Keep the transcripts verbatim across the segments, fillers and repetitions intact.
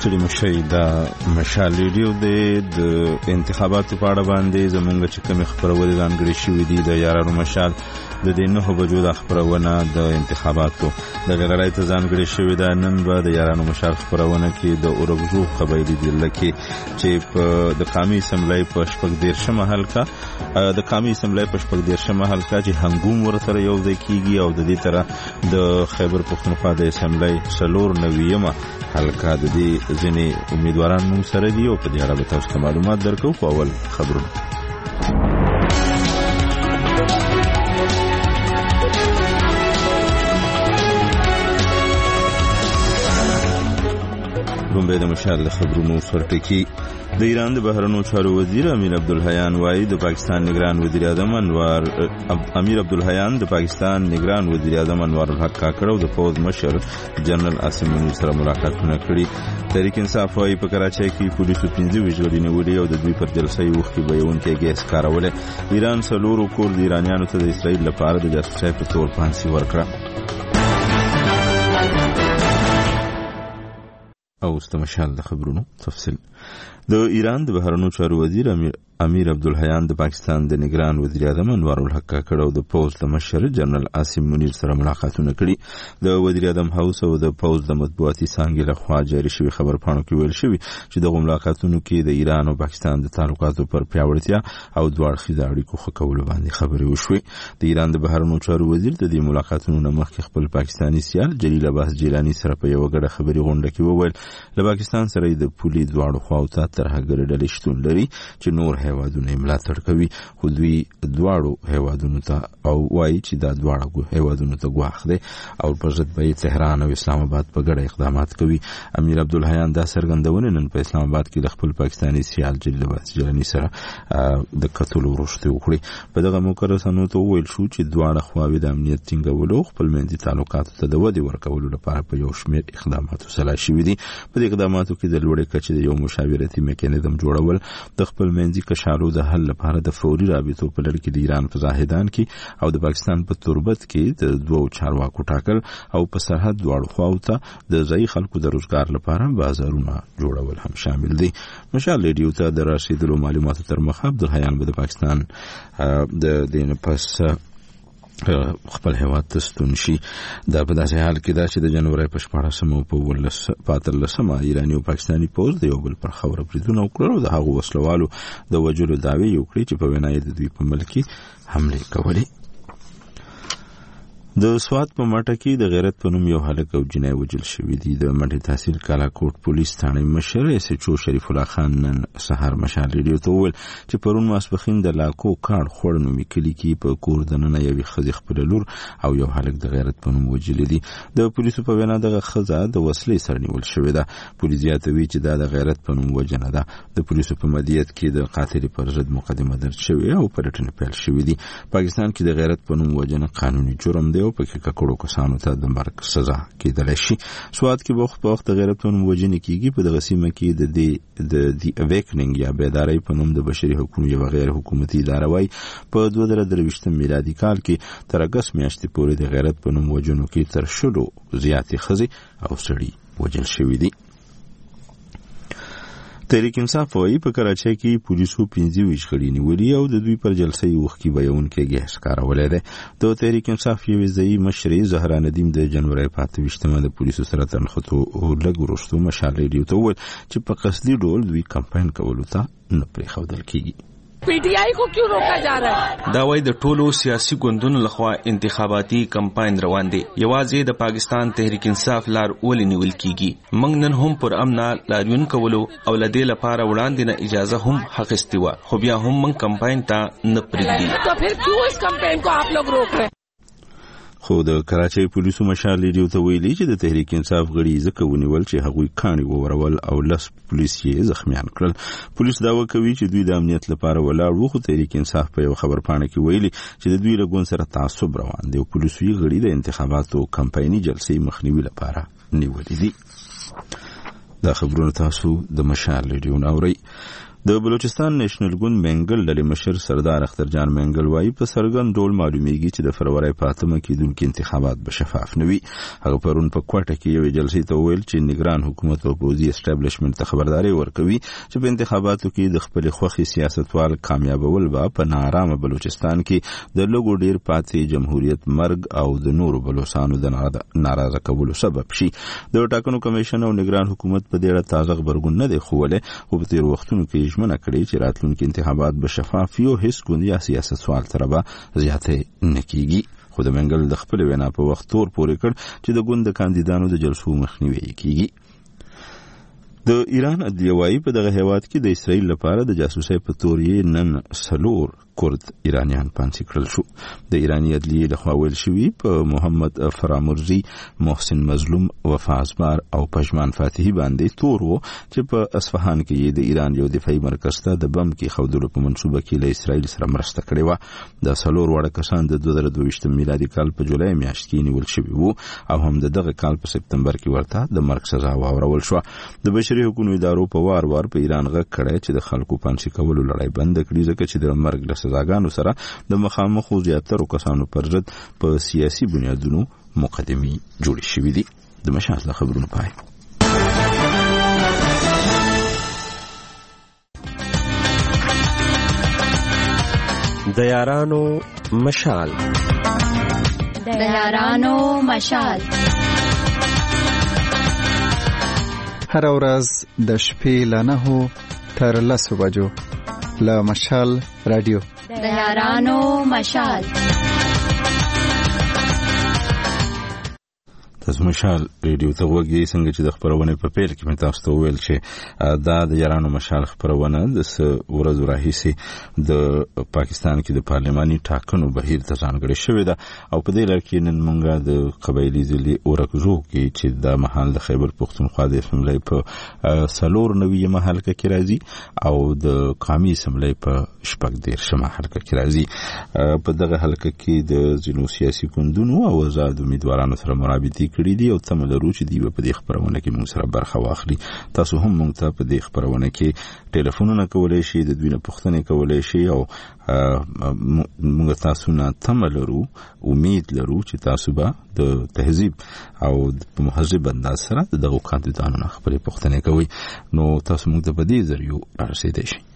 ستړي مشي د مشال ریډیو د انتخاباتو په اړه باندې زمونږ چې کوم خبرونه ځانګړي شوې دي د یارانو مشال د دې نه بجو د خبرونه د انتخاباتو د غړای ته ځانګړي شوې ده. نن به د یارانو مشال خبرونه کې د اورګزو قبایلی ضلع کې چې په د قومي اسمبلی په شپږ دیرشمه حلقه د قومي اسمبلی په شپږ دیرشمه حلقه چې هنګوم ورسره یو ځای کیږي او د دې تر د خیبر پښتونخوا د اسمبلی سلور نویمه حلقه د دې ځینې امیدواران مون سره دي او په دې اړه به تاسو ته معلومات درکو. په اول خبرونه بمبه د مشال خبرونو سرټکی د ایران د بهرنیو چارو وزیر امیر عبدالحیان وايي د پاکستان نگران وزیر اعظم انوار امیر عبدالحیان د پاکستان نگران وزیر اعظم انوار الحق کاکړ او د فوج مشر جنرال عاصم منیر سره ملاقاتونه کړي. تحریک انصاف وايي په کراچۍ کې پولیسو پنځه وژغړي نیولې او د دوی پر جلسې وختي بیانونه ګیس کارولې. ایران سلورو کور د ایرانیانو ته د اسرائیل لپاره د جاسوسۍ په تور پانسي ورکړه. او استمشال د خبرونو تفصیل د ایران د بهرنیو چارو وزیر امیر امیر عبدالحیان د پاکستان د نگران وزیر اعظم انوار الحق کاکړ او د پوز د مشر جنرال عاصم منیر سره ملاقاتونه کړي. د وزیر اعظم هاوس او د پوز د مطبوعاتي څانګې لخوا جاري شوی خبرپاڼو کې ویل شوی چې د ملاقاتونو کې د ایران او پاکستان د تعلقاتو پر پیاوړتیا او دواړه اړیکو ښه کولو باندې خبرې وشوي. د ایران د بهرنیو چارو وزیر د دې ملاقاتونو نه مخکې خپل پاکستاني سیال جلیل عباس جیلانی سره په یو غړ خبري غونډه کې وویل له پاکستان سره د پولي دواړو خواو ته ترهګر ډلې شتون لري چې نور هیوادونه ملاتړ کوي، خو دوی دواړو هیوادونو ته او وایي چې دا دواړه هیوادونو ته ګواښ دی او په ضد به تهران او اسلام آباد په ګډه اقدامات کوي. امیر عبدالحیان دا څرګندونه نن په اسلام آباد کې د خپل پاکستاني سیال جلیل عباس جیلانی سره د کتلو وروسته وکړي. په دغه موقع رسنیو ته وویل شو چې دواړه خواوې د امنیت ټینګولو خپل منځي تعلقاتو ته د ودې ورکولو لپاره په یو شمېر اقداماتو سلا شوي دي. په دې اقداماتو کې د لوړې کچې د یو مشاورتي میکانیزم جوړول، د خپل منځي کشالو د حل لپاره د فوري رابطو په لړ کې د ایران په زاهدان کې او د پاکستان په تربت کې د دوو چارواکو ټاکل او په سرحد دواړو خواو ته د ځایي خلکو د روزګار لپاره بازارونه جوړول هم شامل دي. مشال ریډیو ته د رسیدلو معلوماتو تر مخه عبدالحیان به د پاکستان د دین پس خپل هیواد ته ستون شي. دا په داسې حال کې دا چې د جنوري په شپاړسمه په ولس پاتلسمه ایراني او پاکستاني پوز د یو بل پر خبره بریدونه وکړل او د هغو وسلوالو د وجلو دعوی وکړي چې په وینای د دوی په ملکی حمله کولې. د سوات په مټه کې د غیرت په نوم یو هلک او جنای وجل شوی دی. د مټه تحصیل کالاکوټ پولیس ثانې مشر اس ایچ او شریف الله خان نن سحر مشال ریډیو ته وویل چې پرون ماسپخین د لاکو کار خور نومي کلی کې په کور دننه یوې ښځې خپل لور او یو هلک د غیرت په نوم وجل دي. د پولیسو په وینا دغه ښځه د وسلې سره نیول شوې ده. پولیس زیاتوي چې دا د غیرت په نوم وجنه ده. د پولیسو په مدیریت کې د قاتل پر ضد مقدمه درج شوې او پلټنې پیل شوې دي. پاکستان کې د غیرت په نوم وجنه قانوني جرم دی او پکې ککړو کسانو ته د مرګ سزا کېدلی شي. سوات کې وخت په وخت د غیرت په نوم وجنې کېږي. په دغه سیمه کې د دې د دی اویکنینګ یا بیدارۍ په نوم د بشري حقوقو یوه غیر حکومتي اداره وایي په دوه زره درویشتم میلادي کال کې تر اګست میاشتې پورې د غیرت په نوم وجنو کې تر شلو زیاتې ښځې او سړي وجل شوي دي. تحریک انصاف وايي په کراچۍ کې پولیسو پنځه وژغړي نیولي او د دوی پر جلسې وختي بیانونه ګیس کارولې ده. د تحریک انصاف یوې ځایي مشرې زهرا ندیم د جنوري په اته ویشتمه د پولیسو سره تنخته لږ وروسته مشال ریډیو ته وویل چې په قصدي ډول دوی کمپاین کولو ته نه پرېښودل کېږي. پی ٹی آئی کو کیوں روکا جا رہا ہے؟ دا وای د ټولو سیاسي ګوندونو لخوا انتخاباتي کمپاین روان دي. یوازې د پاکستان تحریک انصاف لار ولې نیول کیږي؟ موږ نن هم پر امنا لاریون کولو او لدې لپاره وړاندې نه اجازه هم حق استوا، خو بیا هم موږ کمپاین ته نه پرېږدي. تو پھر کیوں اس کمپین کو آپ لوگ روک رہے ہیں؟ خو د کراچۍ پولیسو مشال ریډیو ته ویلي چې د تحریک انصاف غړي ځکه ونیول چې هغوی کاڼي وورول او لس پولیس یې زخمیان کړل. پولیس دعوه کوي چې دوی د امنیت لپاره ولاړ وو، خو تحریک انصاف په یو خبرپاڼه کې ویلي چې د دوی له ګوند سره تعصب روان دی او پولیسو یې غړي د انتخاباتو کمپایني جلسې مخنیوي لپاره نیولي دي. دا خبرونه تاسو د مشال ریډیو اورئ. د بلوچستان نېشنل ګوند منګل ډلې مشر سردار اخترجان منګل وايي په سرګند ډول معلومیږي چې د فروری په اتمه کېدونکي انتخابات به شفاف نه وي. هغه پرون په کوټه کې یوې جلسې ته وویل چې نگران حکومت او پوځي اسټابلیشمنت ته خبرداري ورکوي چې په انتخاباتو کې د خپل خوخي سیاستوال کامیابول به په نارامه بلوچستان کې د لږو ډیر پاتې جمهوریت مرګ او د نورو بلوچستانو د ناراضه کولو سبب شي. د ټاکنو کمیشن او نگران حکومت په دې اړه تازه خبرګون نه دی خوله او په تیر وختونو کې ژمنه کړې چې راتلونکي انتخابات به شفاف وي او هیڅ ګوند یا سیاستوال سره به زیاتې نه کیږي. خو د منګل د خپل وینا په وخت تور پورې کړ چې د ګوند د کاندیدانو د جلسو مخنیوي کیږي. د ایران عدلیه وايي په دغه هیواد کې د اسرائیل لپاره د جاسوسۍ په تور یې نن سلور کورد ایرانیان پانسي کړل شو. د ایرانی عدلیه لخوا ویل شوی په محمد فرامرزي، محسن مظلوم، وفازبار او پشمان فاتحي باندې تور وو چې په اصفهان کې د ایران یو دفاعي مرکز ته د بم کې خودلو په منصوبه کې له اسرائیل سره مرسته کړې و. د سلور وړ کسان د دوه زره دوه ویشت میلادي کال په جولای میاشت کې نیول شوی وو او هم دغه کال په سپتمبر کې ورته د مرګ سزا واورول شو. د بشري حقوقو ادارو په وار وار په ایران غږ کړی چې د خلکو پانسي کولو لړۍ بند کړي ځکه چې د مرګ له سزاګانو سره د مخامخ زیاترو کسانو پر ضد په سیاسي بنیادونو مقدمي جوړې شوې دي. د مشال خبرونو پای. د یارانو مشال د یارانو مشال هر ورځ د شپې له نهو تر لسو بجو له مشال رادیو د یارانو مشال. تاسو مشال ریډیو ته وګورئ څنګه چې د خبرونه په پیل کې مې تاسو ته ویل چې دا د یارانو مشال خبرونه د ورځو راهیسې د پاکستان کې د پارلماني ټاکنو بهیر ته ځانګړې شوې ده او په دې لړ کې نن موږ د قبایلی ضلع اورکزو کې چې د محل د خیبر پښتونخوا د اسمبلی په سلور نوي محلکه کې راځي او د قومي اسمبلی په شپږ دیرشمه حلقه کې راځي. په دغه حلقه کې د ځینو سیاسي ګوندونو او آزاد امیدوارانو سره مرابطې کړي دي او تم لرو چې دی په دې خبرونه کې موږ سره برخه واخلي. تاسو هم موږ ته په دې خبرونه کې ټلیفونونه کولای شئ، د دوی نه پوښتنې کولای شئ او موږ تاسو نه تم لرو، امید لرو چې تاسو به د تهذیب او په مهذب انداز سره دغه کاندیدانو نه خپلې پوښتنې کوئ. نو تاسو موږ ته په دې ذریعو رارسېدای شئ.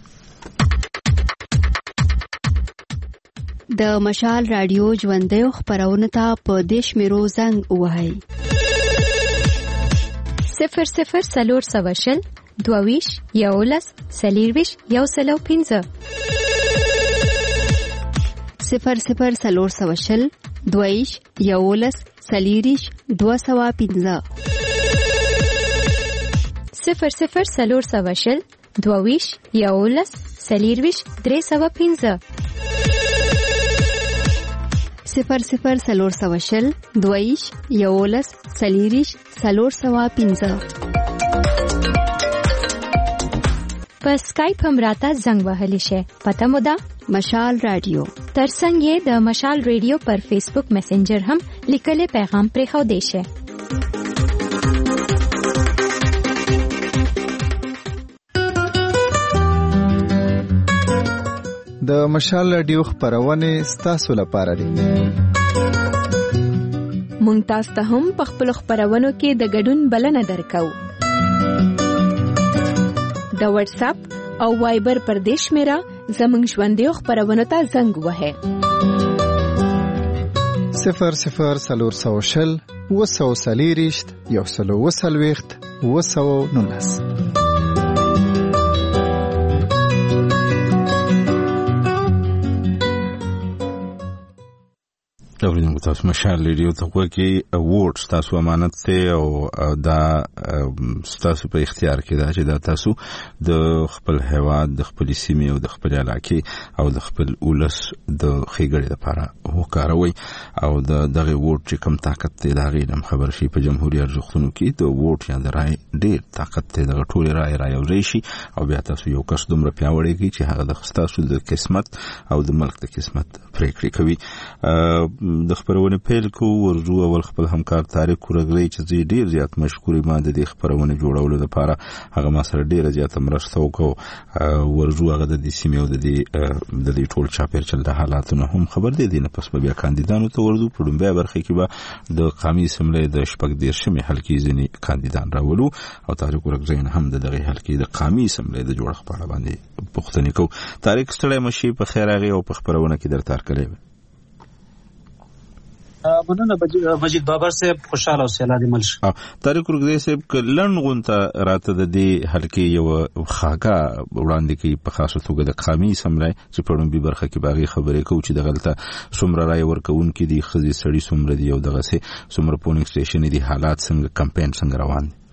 د مشال رادیو ژوندۍ خبرونه ته په دیش میرو زنګ وهاي صفر صفر سلور سوشل دوویش یولس سلیرویش یو سلو پینزه صفر صفر سلور سوشل دوویش یولس سلیریش دو سوا پینزه صفر صفر سلور سوشل دوویش یولس سلیرویش درې سوا پینزه صفر صفر سلور سوشل دویش یولس سلیریش سلور سوا پینزه. په سکایپ هم راته زنګ وهلی شي. پته مو ده مشال رادیو. ترڅنګ یې د مشال رادیو پر فیسبوک میسنجر هم لیکلي پیغام پرې خو دی شي. د مشال رادیو خبرونه ستاسو لپاره دي. مونږ تاسو ته هم په خپل خبرونو کې د ګډون بلنه درکو. د واتس اپ او وایبر پر دیش میرا زمونږ ژوندۍ خبرونو ته زنګ وهه. صفر صفر سلور سوشل وسو سلیریشت یو سلو وسلويخت وسو نونس. اوریدونکو تاسو مشال ریډیو ته وګورئ. اوورډ تاسو امانت ته او دا تاسو په اختیار کې دا چې دا تاسو د خپل هیواد د خپل سیمې او د خپل علاقې او د خپل ولس د خېګړې لپاره وکاروي او د دغه ووټ چې کم طاقت دی دا غیرم خبر شي. په جمهوریت ارزښتونو کې د ووټ یا د رای ډېر طاقت دی. دغه ټول رای رايوځي شي او بیا تاسو یو کس دومره پیاوړی کی چې هغه د تاسو د قسمت او د ملک د قسمت پریکړې کوي. د خپل خبرونه پیل کوو. ورځو اول خپل همکار طارق ورګری چې زه ډیر زیات مشکورې ما د دې خبرونه جوړولو لپاره هغه ما سره ډیره زیاته مرسته وکړه. ورځو هغه د دې سیمې او د دې د دې ټول چاپیریال د حالاتو نه هم خبر دی. دې نه پس بیا کاندیدانو ته ورځو په لومړۍ برخه کې به د قومي اسمبلې د شپږ دېرشمې حلقې ځینې کاندیدان راولو او طارق ورګری هم د دغه حلقې د قومي اسمبلې د جوړښت په اړه باندې پوښتنې کوو. طارق ستړی مشي په خیر راغی او په خبرونه کې درته هرکلی. مننه مجید بابر صاحب، خوشاله اوسئ، الله دې مل شي. طارق ورګری صاحب که لنډ غونته راته د دې حلقې یو خاکه وړاندې کوي په خاصه توګه د قومي اسمبلې چې په لومړۍ برخه کې باغې خبرې کوو چې دغلته څومره رایې ورکوونکي دي، ښځې سړي څومره دي او دغسې څومره پولینګ سټیشن دي، حالات څنګه، کمپین څنګه روان دي.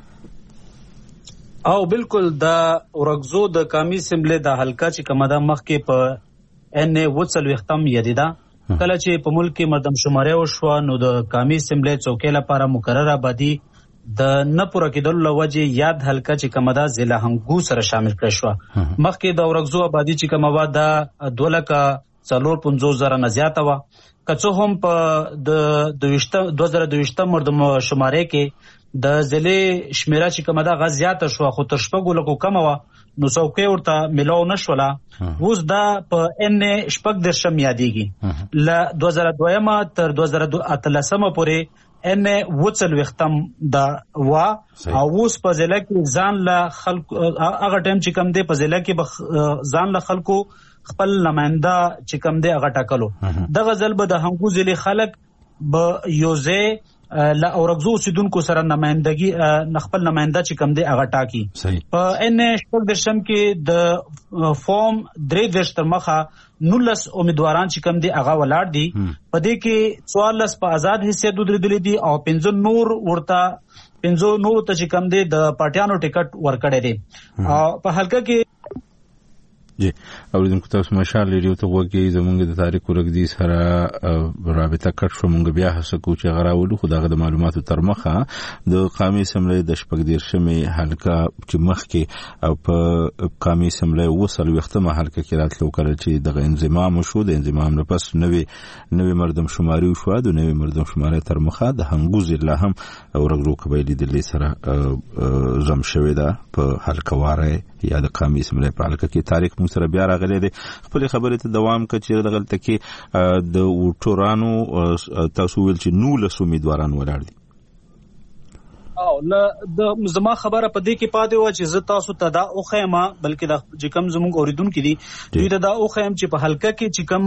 او بالکل د ورګزو د قومي اسمبلې د حلقه چې کومه ده مخکې په ان ای اووه څلوېښتم یادېده. کله چې په ملک کې مردم شماري وشوه نو د قومي اسمبلې څوکۍ لپاره مقرره آبادي د نه پوره کېدلو له وجې یاد حلقه چې کومه ده ضلع هنګو سره شامل کړی شوه. مخکې د ورګزو آبادي چې کومه وه دا دوه لکه څلور پنځوس زره نه زیاته وه. که څه هم په د دوه زره دویشتم مردم شمارۍ کې د ضلع شمیره چې کومه ده هغه زیاته شوه خو تر شپږو لکو کمه وه نو څوکۍ ورته میلاو نه شوله. اوس دا په ان شپږ دېرشم یادېږي. له دوه زره دویمه تر دوه زره اتلسمه پورې ان اووه څلوېښتم دا وه او اوس په ضلع کې ځان له خلکو هغه ټایم چې کوم دی په ضلع کې ځان له خلکو خپل نماینده چې کوم دی هغه ټاکلو. دغه ځل به د هنګو ضلع خلک به یو ځای له اورګزو اوسیدونکو سره نمائندګي خپل نماینده چې کوم دی هغه ټاکي. په ان شپږ دېرشم کې د فورم درې دېرش تر مخه نولس امیدواران چې کوم دی هغه ولاړ دي. په دې کې څوارلس په آزاد حیثیت ودرېدلي دي او پنځه نور ورته پنځه نور ته چې کوم دی د پارټیانو ټیکټ ورکړی دی. او په حلقه کې جی اوریدونکو تاسو مشال ریډیو ته وګورئ. زمونږ د طارق ورګری سره رابطه کټ شو، مونږ بیا هڅه کوو چې هغه راولو خو دغه د معلوماتو تر مخه د قومي اسمبلې د شپږ دېرشمې حلقه چې مخکې او په قومي اسمبلې اووه څلوېښتمه حلقه کې راتلو کله چې دغه انضمام وشو، د انضمام نه پس نوې نوې مردم شماري وشوه. د نوې مردم شمارۍ تر مخه د هنګو ضلع هم ورګزو قبایلي ډلې سره ضم شوې ده په حلقه واره یا د قومي اسمبلې په حلقه کې. طارق موږ سره بیا راغلی دی، خپل خبرې ته دوام کړه چې دغلته کې د ووټرانو تاسو ویل چې نولس امیدواران ولاړ دي. او له د زما خبره په دې کې پاتې وه چې زه تاسو ته دا وښیم بلکې دا چې کوم زموږ اوریدونکي دي دوی ته دا وښیم چې په حلقه کې چې کوم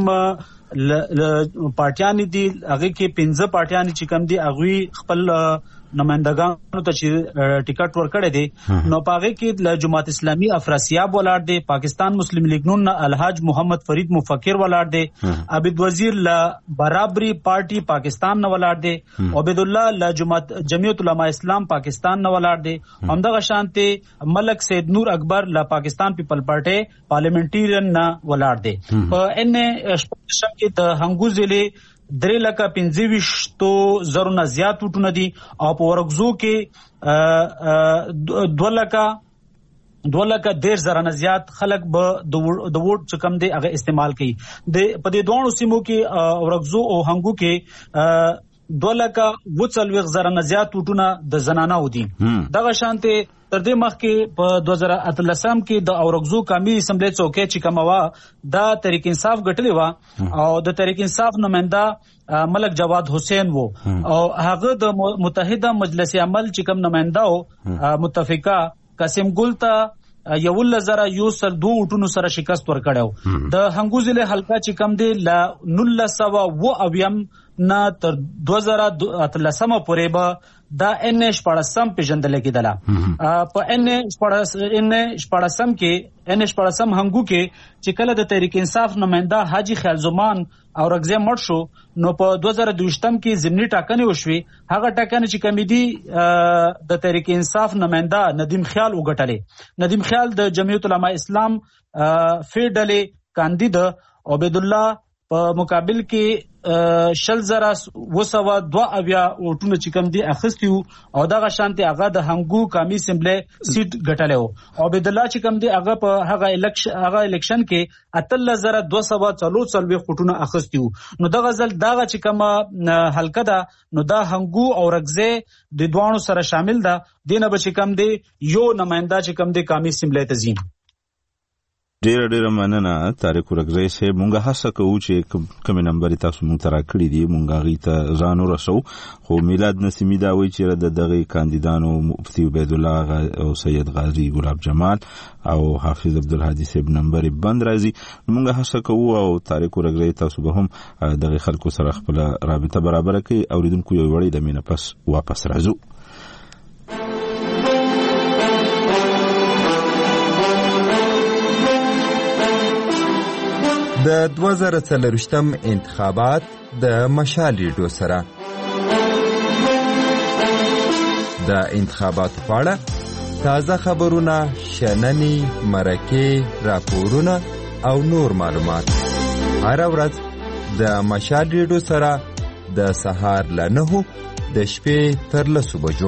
پارټیانې دي هغې کې پنځه پارټیانې چې کوم دي هغوی خپل نمائندګانو ته چې ټیکټ ورکړی دی نو په هغې کې له جماعت اسلامي افراسیاب ولاړ دی، پاکستان مسلم لیگ نون نه الحاج محمد فرید مفکر ولاړ دی، عبید وزیر له برابري پارټي پاکستان نه ولاړ دی، عبید الله له جماعت جمعیت علماء اسلام پاکستان نه ولاړ دی، همدغه شانتې ملک سید نور اکبر له پاکستان پیپل پارټي پارلیمنټیرین نه ولاړ دی. په ان شپږ کې د هنګو ضلع درې لکه پنځه ویشتو زرو نه زیات وټونه دي او په ورګزو کې دوه لکه دوه لکه دېرش زره نه زیات خلک به د ووټ چې کوم دی هغه استعمال کوي. په دې دواړو سیمو کې ورګزو او هنګو کې دوه لکه اووه څلوېښت زره نه زیات وټونه د زنانه‌و دي. دغه شانتې تر دې مخکې په دوه زره اتلسم کې د اورګزو قومي اسمبلې څوکۍ چې کومه وه دا تحریک انصاف ګټلې وه او د تحریک انصاف نماینده ملک جواد حسین وو او هغه د متحده مجلس عمل چې کوم نماینده و متفقه قاسم ګل ته یولس زره یو سل دوه وټونو سره شکست ورکړی و. د هنګو ضلع حلقه چې کوم دی له نولس سوه اووه اویم نه تر دوه زره اتلسمه پورې به دا ان شپاړسم پیژندل کېدله. په ان شپاړسم کې ان شپاړسم هنګو کې چې کله د تحریک انصاف نماینده حاجی خیال زمان او رګزی مړ شو نو په دوه زره دویشتم کې ضمني ټاکنې وشوې. هغه ټاکنې چې کومې دي د تحریک انصاف نماینده ندیم خیال وګټلې. ندیم خیال د جمعیت علماء اسلام فی ډلې کاندید عبید الله په مقابل کې شل زره وسوه دوه اویا ووټونه چې کوم دي اخیستي وو او دغه شانتي هغه د هنګو قومي اسمبلی سیټ ګټلی وو. عبید الله چې کوم دي هغه په هغه الیکشن هغه الیکشن کې اتلس زره دوه سوه څلور څلوېښت ووټونه اخیستي وو. نو دغه ځل دغه چې کومه حلقه ده نو دا هنګو او رګزی د دواړو سره شامل ده. دینه به چې کوم دی یو نماینده چې کوم دی قومي اسمبلی ته ځي. ډیره ډیره مننه طارق ورکزی صاحب. مونږ هڅه کوو چې کوم نمبر تاسو مونږ ته راکړي دي مونږ هغې ته ځان ورسوو، خو میلاد نسیمي دا وایي چې د دغې کاندیدانو مفتي عبیدالله او سید غازي ګلاب جمال او حافظ عبدالهادي صاحب نمبر بند راځي. مونږ هڅه کوو او طارق ورکزی تاسو به هم دغې خلکو سره خپله رابطه برابره کړي. اوریدونکو یو وړی د مینه پس واپس راځو. د دوه زره څلرویشتم انتخابات د مشال ریډیو سره د انتخاباتو په اړه تازه خبرونه، شننې، مرکې، راپورونه او نور معلومات هر ورځ د مشال ریډیو سره د سهار له نهو د شپې تر لسو بجو.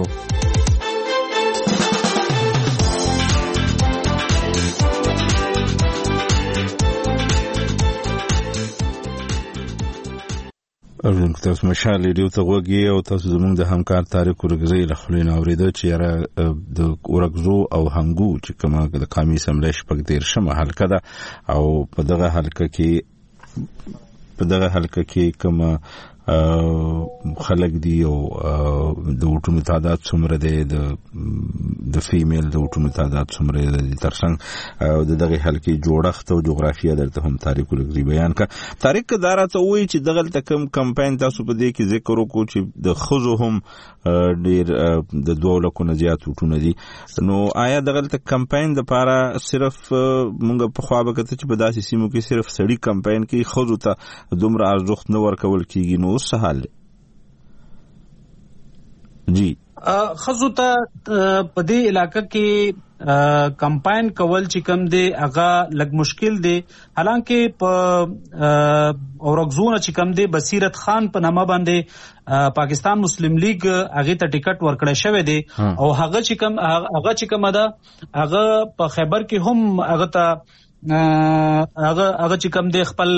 اورونکو تاسو مشال ریډیو ته غوږ او تاسو زموږ د همکار طارق ورکزی له خولې نه اورېده چې یاره د ورکزو او هنګو چې کومه د قومي اسمبلی شپږ دېرشمه حلقه ده او په دغه حلقه کې په دغه حلقه کې کومه خلق دی او د وټونو تعداد څومره دی، د د فیمیل د وټونو تعداد څومره دی، ترڅنګ او د دغه حلقې جوړښت او جغرافیه درته هم طارق ورکزی بیان کړه. طارق دا راته وایي چې دغلته کوم کمپاین تاسو په دې کې ذکر وکړو چې د ښځو هم ډېر د دوه لکو نه زیات وټونه دي، نو آیا دغلته کمپاین دپاره صرف مونږ پخوا به کته چې په داسې سیمو کې صرف سړي کمپاین کې ښځو ته دومره ارزښت نه ورکول کېږي، نو اوس څه حال دی؟ جی خزو ته په دې علاقه کې کمپاین کول چې کوم دی هغه لږ مشکل دی. حالانکه په اورګزونه چې کوم دی بصیرت خان په نامه باندې پاکستان مسلم لیگ هغه ته ټیکټ ورکړی شوی دی او هغه چې کوم هغه چې کوم ده هغه په خیبر کې هم هغه ته هغه هغه چې کوم دی خپل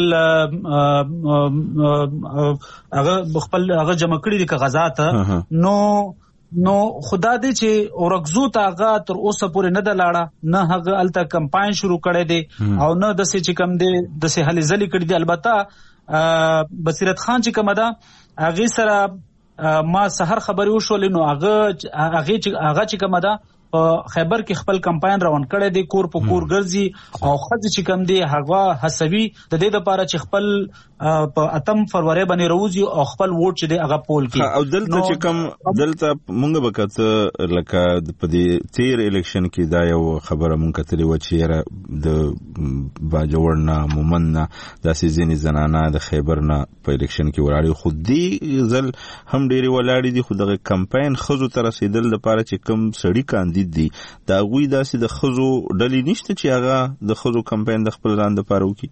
هغه خپل هغه جمع کړي دي کاغذات. نو نو خدا دې چې اورګزو ته هغه تر اوسه پورې نه ده لاړه، نه هغه هلته کمپاین شروع کړی دی او نه داسې چې کوم دی داسې هلې ځلې کړي دي. البته بصیرت خان چې کومه ده هغې سره ما سحر خبرې وشولې، نو هغه هغه چې کومه ده په خیبر کې خپل کمپاین روان کړی دی، کور په کور ګرځي او ښځې چې کوم دی هغه هڅوي د دې دپاره چې خپل په اتم فروری باندې راوځي او خپل ووټ چې دی هغه پول کړي. او دلته چې کوم دلته مونږ به کته لکه په دې تیر الیکشن کې دا یو خبره مونږ کتلې وه چې یاره د باجوړ نه مومن نه داسې ځینې زنانه د خیبر نه په الیکشن کې ولاړې، خو دې ځل هم ډېرې ولاړې دي، خو دغه کمپاین ښځو ته رسېدل دپاره چې کوم سړي کاندید دي د هغوی داسې د ښځو ډلې نشته چې هغه د ښځو کمپاین د خپل ځان دپاره وکړي.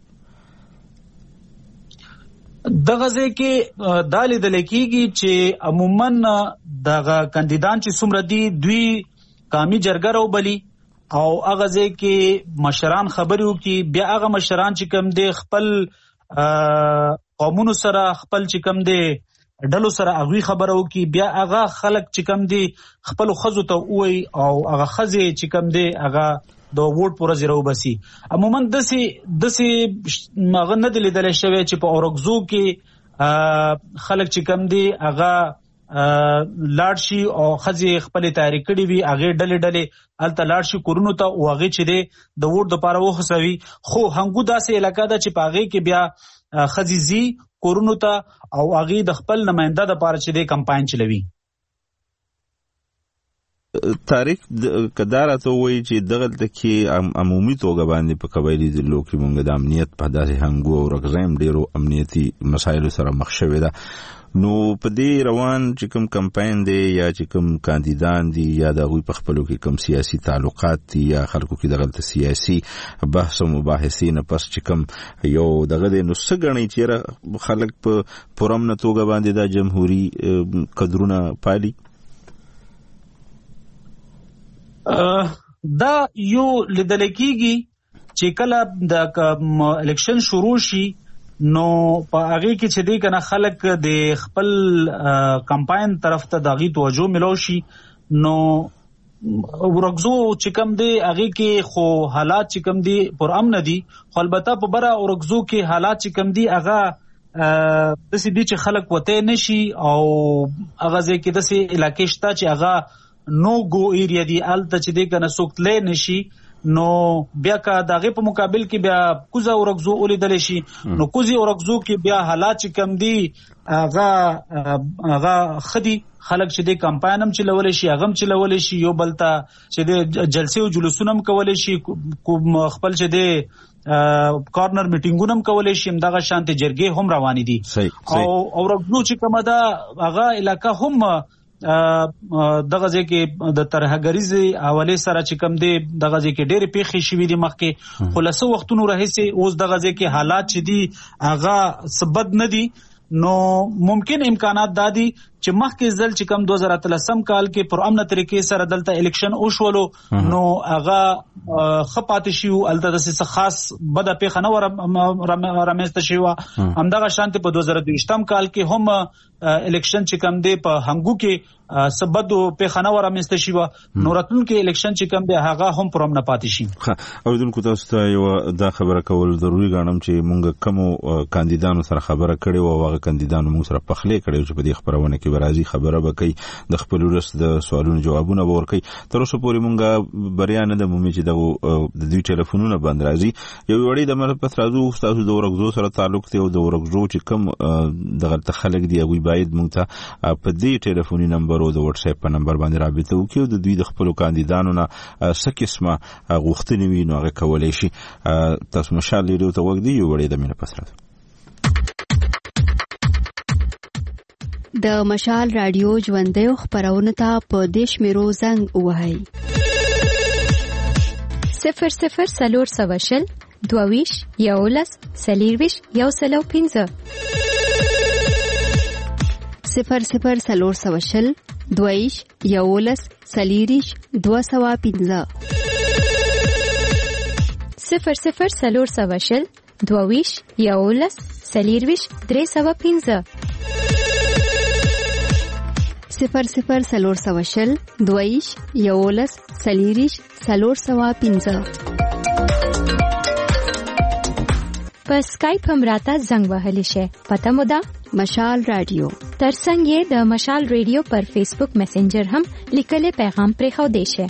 دغه ځای کې دا لیدل کېږي چې عموما دغه کاندیدان چې څومره دي دوی قومي جرګه راوبلي او هغه ځای کې مشران خبرې وکړي، بیا هغه مشران چې کوم دی خپل قومونو سره خپل چې کوم دی ډلو سره هغوی خبره وکړي، بیا هغه خلک چې کوم دی خپلو ښځو ته ووایي او هغه ښځې چې کوم دی هغه د ووټ په ورځې راوباسي. عموما داسې داسې هغه نه دی لیدلی شوی چې په اورګزو کې خلک چې کوم دی هغه لاړ شي او ښځې خپلې تیارې کړې وي، هغې ډلې ډلې هلته لاړ شي کورونو ته او هغې چې دی د ووټ دپاره وهڅوي. خو هنګو داسې علاقه ده چې په هغې کې بیا ښځې ځي کورونو ته او هغې د خپل نماینده دپاره چې دی کمپاین چلوي. طارق که دا راته ووایي چې دغلته کې عمومي توګه باندې په قبایلي ضلعو کې مونږ د امنیت په داسې هنګو او رګزایم ډېرو امنیتي مسایلو سره مخ شوې ده، نو په دې روان چې کوم کمپاین دی یا چې کوم کاندیدان دي یا د هغوی په خپلو کې کوم سیاسي تعلقات دي یا خلکو کې دغلته سیاسي بحث او مباحثې نه پس چې کوم یو دغه دی نو څه ګڼئ چې خلک په پرامنه توګه باندې دا جمهوري قدرونه پالي؟ دا یو لیدل کېږي چې کله د الیکشن شروع شي نو په هغه کې چې دی کنه خلک د خپل کمپاین طرف ته دغه توجه ملو شي نو ورغزو چې کوم دی هغه کې خو حالات چې کوم دی پر امن دي خو البته په بره ورغزو کې حالات چې کوم دی هغه د سې دي چې خلک وته نشي او هغه ځکه د سې علاقې شته چې هغه نو ګو ایریا دی الته چې دی کنه سوکتلې نشي نو بیا کا دغه په مقابل کې بیا کوزه ورغزو ولیدل شي نو کوزي ورغزو کې بیا حالات کم دي هغه هغه خدي خلک چې د کمپاین هم چلول شي هغه هم چلول شي یو بلتا چې د جلسې او جلوسونه هم کول شي خپل چې د کارنر میټینګونه هم کول شي دغه شانته جرګې هم روان دي او ورغزو چې کومه دا هغه علاقہ هم دغه ځکه د ترهګریزي حواله سره چې کم دی دغه ځکه ډېر پیخي شوی دی مخکې خلاصو وختونو راهسي اوس دغه ځکه حالات چې دی هغه سبد نه دي نو ممکن امکانات دادي چې مخکې ځل چې کم دو هزار اتلسم کال کې پر امن طریقې سره دلته الیکشن وشولو نو هغه خپات شيو الته د څه خاص بده پیخه نه رامست شيو همدغه شانته په دو هزار دویشتم کال کې هم الیکشن چې کم دی په هنګو کې سبدو پیخه نه رامست شيو نو راتلون کې الیکشن چې کم دی هغه هم پر امن پاتې شي. ښه اوریدونکو تاسو ته یو دا خبره کول ضروری ګڼم چې مونږ کوم کاندیدانو سره خبره کړې او هغه کاندیدانو مونږ سره پخلې کړې چې په دې خبرونه کې برازي خبره وکړي د خپل ورس د سوالونو جوابونه ورکړي تر اوسه پورې مونږه بریا نه د مومي چې د دوی ټلیفونونه بند راځي یو وړي د مرپت راځو تاسو د ورغزو سره تعلق دی او د ورغزو چې کوم دغه خلک دی هغه باید مونږ ته په دې ټلیفوني نمبر او د واتس اپ په نمبر باندې رابطه وکړي او د دوی د خپل کاندیدانو نه څه قسمه غوښتنې وي نو هغه کولای شي تاسو مشال لري ته وګ دی یو وړي د مینه پسره د مشال رادیو ژوندۍ خبرونه ته په دیش میرو زنګ وهاي صفر صفر سلور سواشل دوویش یولس سلیرویش یو سلو پینځه صفر صفر سلور سواشل دوویش یولس سلیریش دو سوا پینځه صفر صفر سلور سواشل دوویش یولس سلیرویش درې سوا پینځه صفر صفر سلور سواشل دویش یولس سلیریش سلور سوا پینځه په سکایپ هم راته زنګ وهلی شي پته مو ده مشال رادیو ترڅنګ یې د مشال رادیو پر فیسبوک میسنجر هم لیکلي پیغام پرې خو دی شي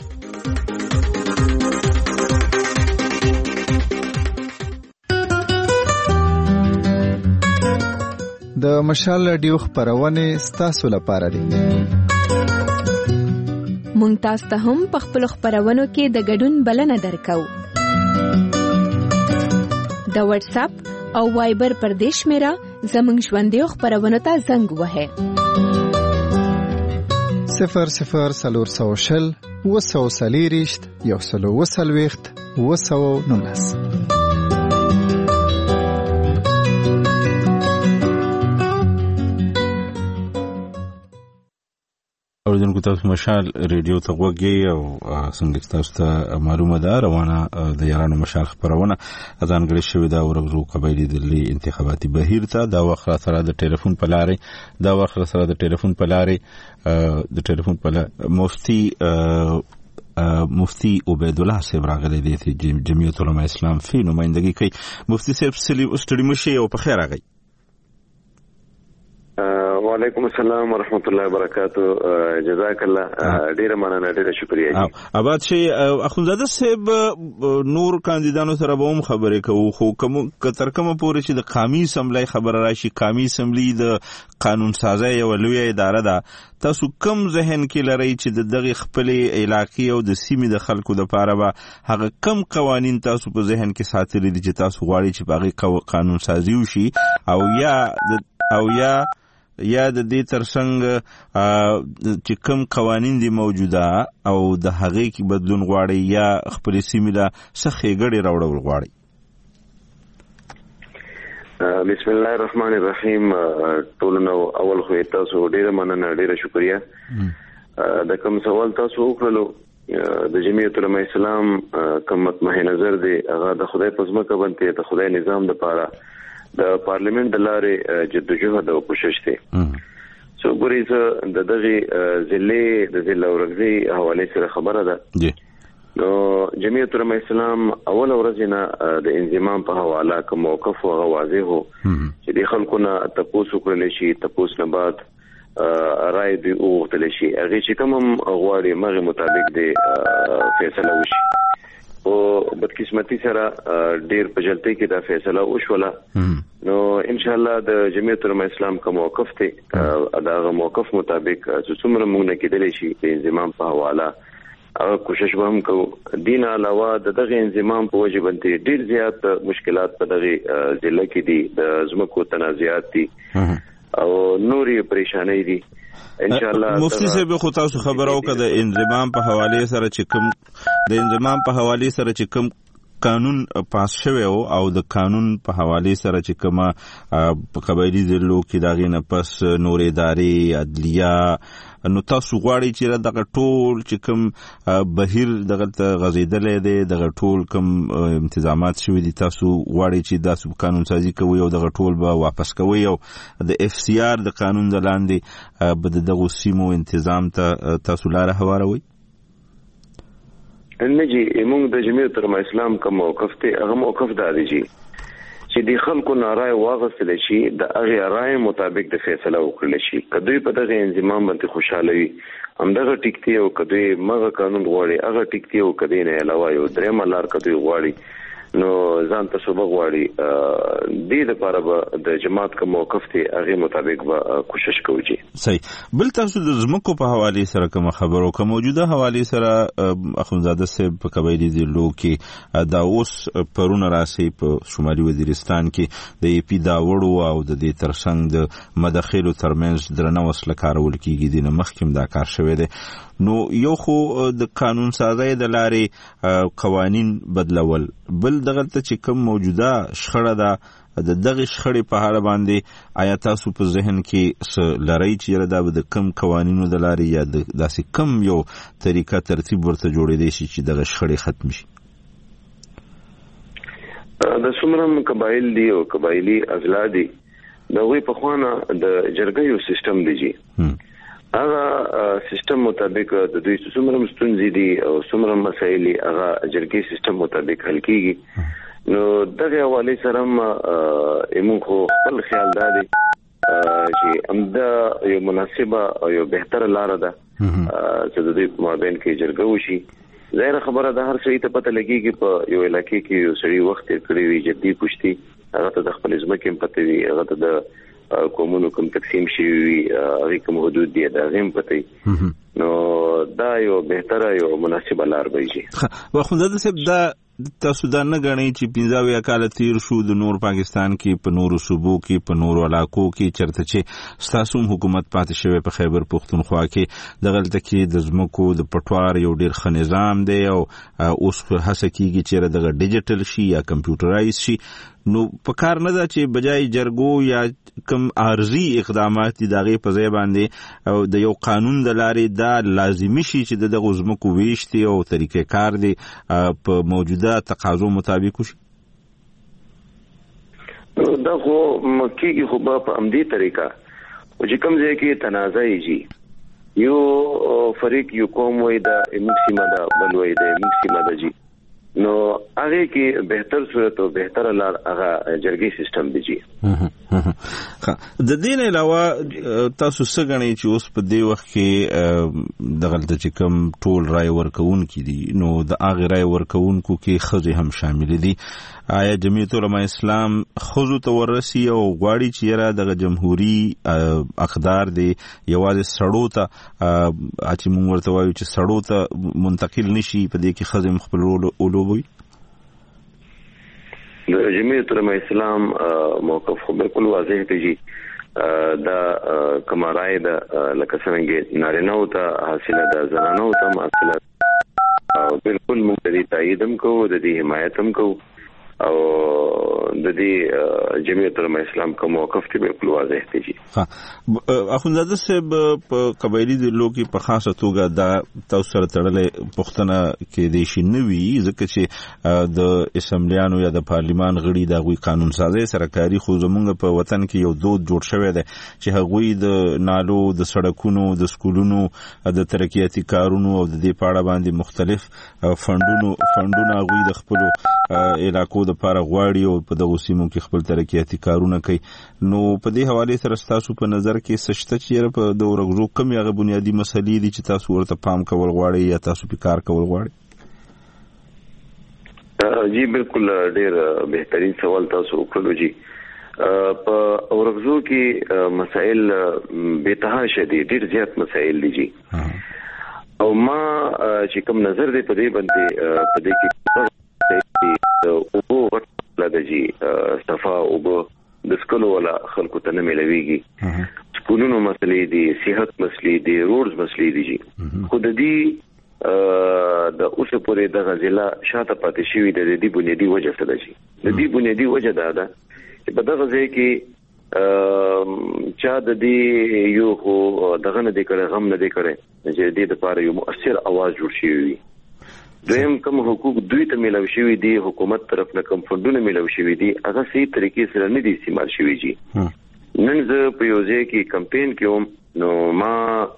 د مشال رادیو خبرونه ستاسو لپاره دي مونږ تاسو ته هم په خپل خبرونو کې د ګډون بلنه درکو د واتس اپ او وایبر پردیش میرا زمنګ ژوندۍ خبرونه ته زنګ وهه صفر صفر سلور سوشل وسو سلیریشت یو سلو وسلويخت وسو نونس اوریدونکو تاسو مشال ریډیو ته وګورئ او څنګه تاسو ته معلومه ده روانه د یارانو مشال خبرونه ځانګړي شوې ده ورغزو قبایلی دلی انتخاباتي بهیر ته دا وخت سره د ټلیفون په لارې دا وخت سره د ټلیفون په لارې د ټلیفون په مفتي مفتي عبید الله صاحب راغلی دی چې جمعیت علماء اسلام فی نمائندګي کوي مفتي صاحب سلیم استری مشه او په خیر راغی وعلیکم السلام ورحمۃ اللہ وبرکاتہ جزاک الله ډیر مننه ډیر شکریہ آباد شي اخونزاده صاحب نور کاندیدانو سره به هم خبرې کوو خو کوم کتر کوم پورې چې د قومي اسمبلی خبره راشي قومي اسمبلی د قانون سازي یو لوی اداره ده تاسو کوم ذهن کې لرئ چې د دغه خپل علاقې او د سیمې د خلکو د پاره به هغه کم قوانين تاسو په ذهن کې ساتلي دي چې تاسو غواړئ چې باغی قانون سازي وشي او یا او یا یا د دې ترڅنګ چې کوم قوانین دي موجوده او د هغې کې بدلون غواړي یا خپل سیمې له څه ښېګړې راوړل غواړي؟ بسم الله الرحمن الرحیم. ټول نو اول خو تاسو ډیره مننه، ډیره شکریا. د کوم سوال تاسو وکړلو د جمعیت العلماء اسلام کوم مطمئن نظر دی هغه د خدای په ځمکه باندې د خدای نظام د پاره د پارلیمنت د لارې جدوجهد او کوشش دی. سو ګوري چې د دغه ضلع د ضلع ورغزي حواله سره خبره ده. نو جمعیت العلماء اسلام اول ورځ نه د انضمام په حواله کوم موقف او واضح هو چې د خلکو نه تاسو کولای شي تاسو نه بعد رائے دی او تل شي هغه چې کوم غواړي مغه مطابق دی فیصله وشي. او بدقسمتي سره ډیر په جلتۍ کې دا فیصله وشوله. نو ان شاء الله د جمعیت العلماء اسلام کوم موقف دی دا موقف مطابق څومره موږ نه کېدلی شي د انضمام په حواله هغه کوشش به هم کوو. دین علاوه د دغه انضمام په وجه باندې ډیر زیات مشکلات په دغه ضلع کې دي، د ځمکو تنازعات دي او نوري پریشانای دي. ان شاء الله مفتي صاحب خو تاسو خبرو کړه د انضمام په حواله سره چې کوم د انضمام په حواله سره چې کوم قانون پاس شوی او د قانون په حواله سره چې کومه په قبایلی ضلعو کې داغې نه پس نور ادارې عدلیه نو تاسو غواړئ چې دغه ټول چې کوم بهیر دغه غزیدلې دی دغه ټول کوم انتظامات شوي دي تاسو غواړئ چې داسې قانون سازي کوي او دغه ټول به واپس کوي او د اف سی آر د قانون د لاندې به دغه سیمو انتظام ته تاسو لاره هواروئ؟ نجی موږ د جمعیت العلماء اسلام کوم موقف ته هغه موقف دا دی چې د خلکو نارای واغستل شي د هغه رائے مطابق د فیصله وکړل شي. کدوې په دغه انضمام باندې خوشاله وي همدغه ټیکتي او کدوې مغه قانون غواړي هغه ټیکتي او کدوې نه علاوه یو درېم لار کدوې غواړي نو ځان ته صوبه غواړي دې لپاره به د جماعت کوم موقف ته هغه مطابق به کوشش کوو. صحیح. بل تاسو د زمکو په حواله سره کوم خبرو کوم موجوده حواله سره اخونزاده صاحب په قبایلی ضلعو کې دا اوس پرونه راسي په شمالي وزیرستان کې د ای پی دا وړو او د دې ترڅنګ د مداخلو ترمنځ درنه وسله کارول کیږي د مخکم دا کار شوی دی. نو یو خو د قانون سازی د لارې قوانین بدلول، بل دغه ته چې کوم موجوده شخړه ده د دغه شخړې په اړه باندې آیا تاسو په ذهن کې څه لرئ چې دا به د کوم قوانینو د لارې یا داسې کوم یو طریقه ترتیب ورته جوړېدی شي چې دغه شخړې ختم شي؟ د څومره قبایل دي او قبایلي اضلاع دي د هغوی په خوانه د جرګیو سیستم دی جی هغه سیستم مطابق د دوی څومره ستونزې دي او څومره مسایل هغه جرګي سیستم مطابق حل کیږي. نو دغه حواله سره موږ خو خپل خیال دادي چې امدا یو مناسبه او یو بهتره لار ده چې د دې مابین کې جرګه وشي. ظاهر خبره ده هر څه ته پته لګيږي په یو علاقې کې یو سړي وخت کړی وي جدي پوښتي هغه ته د خپل ځمکې پته وي هغه ته د کومونو کوم تقسیم شي هغه کوم حدود دي دا هم پته نو دا یو بهتره یو مناسبه لار به شي. واخونده صاحب دا تاسو دا نه غنئ چې پنځه اویا کاله تیر شو د نور پاکستان کې په نورو صوبو کې په نورو علاقو کې چرته چې ستاسو حکومت پاتې شوی په خیبر پختونخوا کې دغلته کې د ځمکو د پټوار یو ډیر ښه نظام دی او اوس هڅه کیږي چې دغه ډیجیټل شي یا کمپیوټرایز شي. نو په کار نه ده چې بجای جرګو یا کوم عارضي اقدامات دي دغه په ځای باندې او د یو قانون د لارې دا لازمي شي چې دغه ځمکو ویشتي او طریقې کار دي په موجوده تقاضو مطابق وشي؟ دا خو مکیږي خو په همدې طریقه او چې کوم ځای کې تنازع یې یو فریق یو قوم وای دا موږ سیمه دا بل وای دا موږ سیمه دا جی نو هغه کې بهتر صورت او بهتر لار هغه جرګي سیستم دی جی. د دې نه علاوه تاسو څه غنئ چې اوس په دې وخت کې دغلته چې کوم ټول رای ورکوونکي دي نو د هغه رای ورکوونکو کې ښځې هم شامل دي، آیا جمعیت العلماء اسلام ښځو ته ورسي او غواړي چې یاره دغه جمهوري اقدار دی یوازې سړو ته چې موږ ورته وایو چې سړو ته منتقل نشي په دې کې ښځې هم خپل رول ولوبوي؟ د جمعیت العلماء اسلام موقف خو بالکل واضح دی جی دا کمرای دا لکه څنګه نارینه او ته حاصله ده زنانه او ته حاصله بالکل موږ د دې تایید هم کوو د دې حمایت هم کوو او د دې جمعیت العلماء اسلام کوم موقف ته بالکل واضح دی. ها اخوندزاده صاحب په قبایلی ضلعو کې په خاصه توګه دا تاسو سره تړلې پښتنه کې د شي نوي ځکه چې د اسمبلیانو یا د پارلیمان غړي د غوي قانون سازي سرکاري خو زمونږ په وطن کې یو دود جوړ شوی دی چې هغوی د نالو د سړکونو د سکولونو د ترقیاتي کارونو او د دې پاړه باندې مختلف فندونو فندونه غوي د خپل علاقو د پاره غواړي او په دغه سیمو کې خپل ترقیاتي کارونه کوي. نو په دې حواله سره تاسو په نظر کې سشته چې په د ورغزو کم یغه بنیادی مسلې دي چې تاسو ورته پام کول غواړي یا تاسو په کار کول غواړي؟ جی بالکل ډېر بهترین سوال تاسو وکړو. جی په ورغزو کې مسائل بېتها شدید ډېر زیات مسائل دي جی او ما چې کوم نظر دی په دې باندې په دې کې او وټلا د جی صفا او د سکولو ولا خلکو ته نه ملويږي سکولونو مسلې دي صحت مسلې دي روډز مسلې دي جی خو د دې د اوسه پورې د غزلا شاته پاتې شوی د دې بنیادی وجه څه ده جی د دې بنیادی وجه دا ده چې په دغه ځای کې چا د دې یو خو دغه نه د کړه غم نه د کړه چې د دې لپاره یو مؤثر आवाज جوړ شي. دویم کوم حقوق دوی ته ملو شوی دي حکومت طرف نه کوم فندونه ملو شوی دي هغه صحیح طریقې سره نه دي استعمال شوی جی. نن زه په یو ځای کې کمپاین کوم نو ما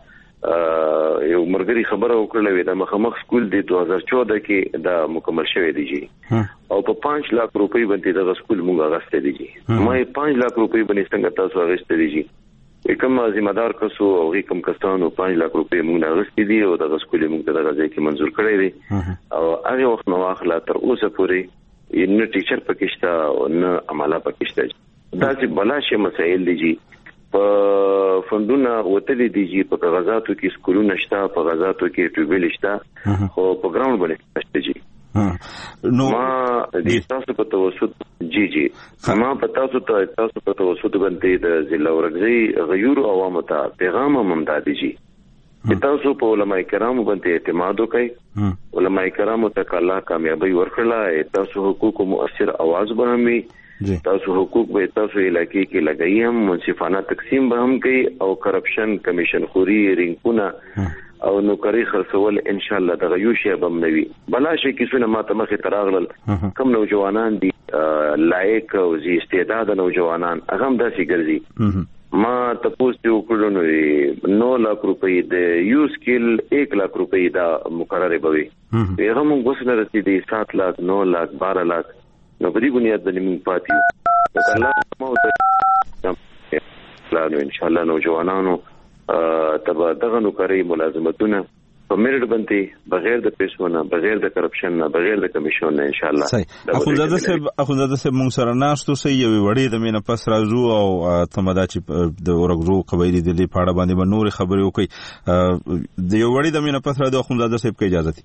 یو مرګري خبره وکړه د مخامخ سکول د دوه هزار چودہ کې دا مکمل شوی دی جی او په پانچ لک روپۍ باندې د سکول مونږه غسته دي جی. ما پانچ لک روپۍ باندې څنګه تاسو غسته دي جی کوم ذمہ دار کسو او کوم کسانو پانچ لک روپۍ مونږه غسته دي او د سکول مونږ ته د ځای کې منزور کړی دي او هغه وخت نو اخلا تر اوسه پورې نه ټیچر پکښتا او نه عمله پکښتا دا چې بلاشه مسائل دي جی په فندونه وتلې دي جی په کاغذاتو کې سکولونه شته په کاغذاتو کې ټوبل شته او په ګراوند باندې شته جی. نو ما د تاسو په توسط جی جی ما په تاسو ته تاسو په توسط باندې د ضلع ورغزي غیور عوامو ته پیغام هم دادی جی چې تاسو په علماء کرامو باندې اعتماد وکړئ علماء کرامو ته الله کامیابی ورکړه تاسو حقوق مؤثر आवाज بنوي تاسو حقوق به تاسو علاقې کې لګایي هم منصفانه تقسیم به هم کوي او کرپشن کمیشن خوري رینکونه او نوکری خرڅول ان شاء الله دغه یو شی بم نوي بلا شي کې څونه ماته مخې تراغلل کم نوجوانان دي لایق او زی استعداد نوجوانان هغه هم داسې ګرځي ما تاسو وکړو نو نو لک روپۍ د یو سکیل ایک لک روپۍ دا مقرره بوي هغه موږ وسنه رسیدي سات لک نو لک بارہ لک نو په دې بنیاد باندې موږ پاتې الله مو ته نو ان شاء الله نوجوانانو تبا دغه نوکری ملازمتونه په میرټ باندې بغیر د پیسو نه بغیر د کرپشن نه بغیر د کمیشن نه ان شاء الله. صحیح اخوندزاده صاحب اخوندزاده صاحب موږ سره ناشته سي یو وړي د مینه پس راځو او تمدا چې د ورغزو قبایلی د دې پاړه باندې به نور خبرې وکي د یو وړي د مینه پس راځو اخوندزاده صاحب کې اجازه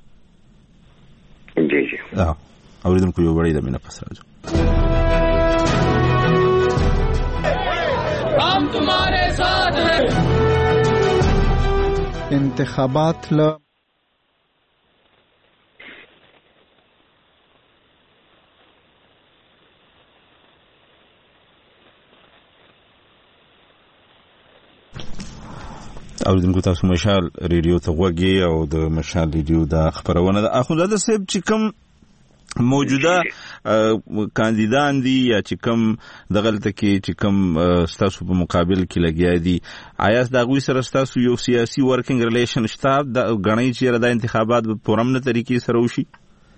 دي. جی جی اه اوریدونکو یو وړي د مینه پس راځو. हम तुम्हारे साथ हैं. انتخابات له اوریدونکو تاسو مشال ریډیو ته وګورئ او د مشال ریډیو د خبرونه د اخوندزاده صاحب چې کوم موجوده کاندیدان دي یا چې کوم دغلته کې چې کوم ستاسو په مقابل کې لګیا دي آیا د هغوی سره ستاسو یو سیاسي ورکینګ ریلیشن شته د غنۍ چې د انتخابات په پرمنه طریقې سره وشي؟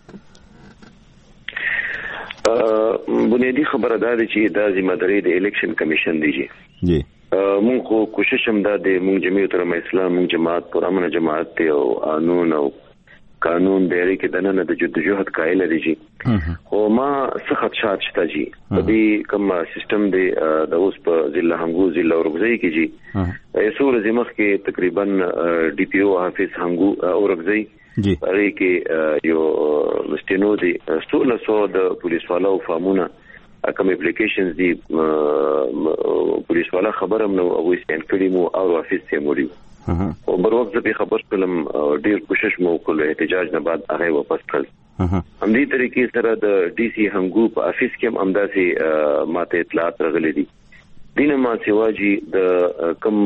بنیادی خبره دا ده چې دا ذمہداري د الیکشن کمیشن دی جی جی مونږ خو کوشش هم دا د مونږ جمعیت العلماء اسلام مونږ جماعت پرامنه جماعت ته او قانون او قانون دایره کې دنه نه د جدوجہد قائل دي جی خو ما سخت شات شته جی په دې کوم سیستم دی د اوس په ضلع هنګو ضلع ورغزي کې جی ایسور زمخ کې تقریبا ډي پی او حافظ هنګو ورغزي جی هغه کې یو مستنو دي ټول سو د پولیس والو فامونه کوم اپلیکیشنز دي پولیس والا خبرم نو او سکین کړی مو او افیس ته موړي او بر وخت به خبر کلم ډیر کوشش مو وکړ احتجاج نه بعد هغه واپس کړ هم دې طریقې سره د ډي سي هنګو په افیس کې هم امداسي ماته اطلاعات راغلي دي دینه ما سیواجی د کم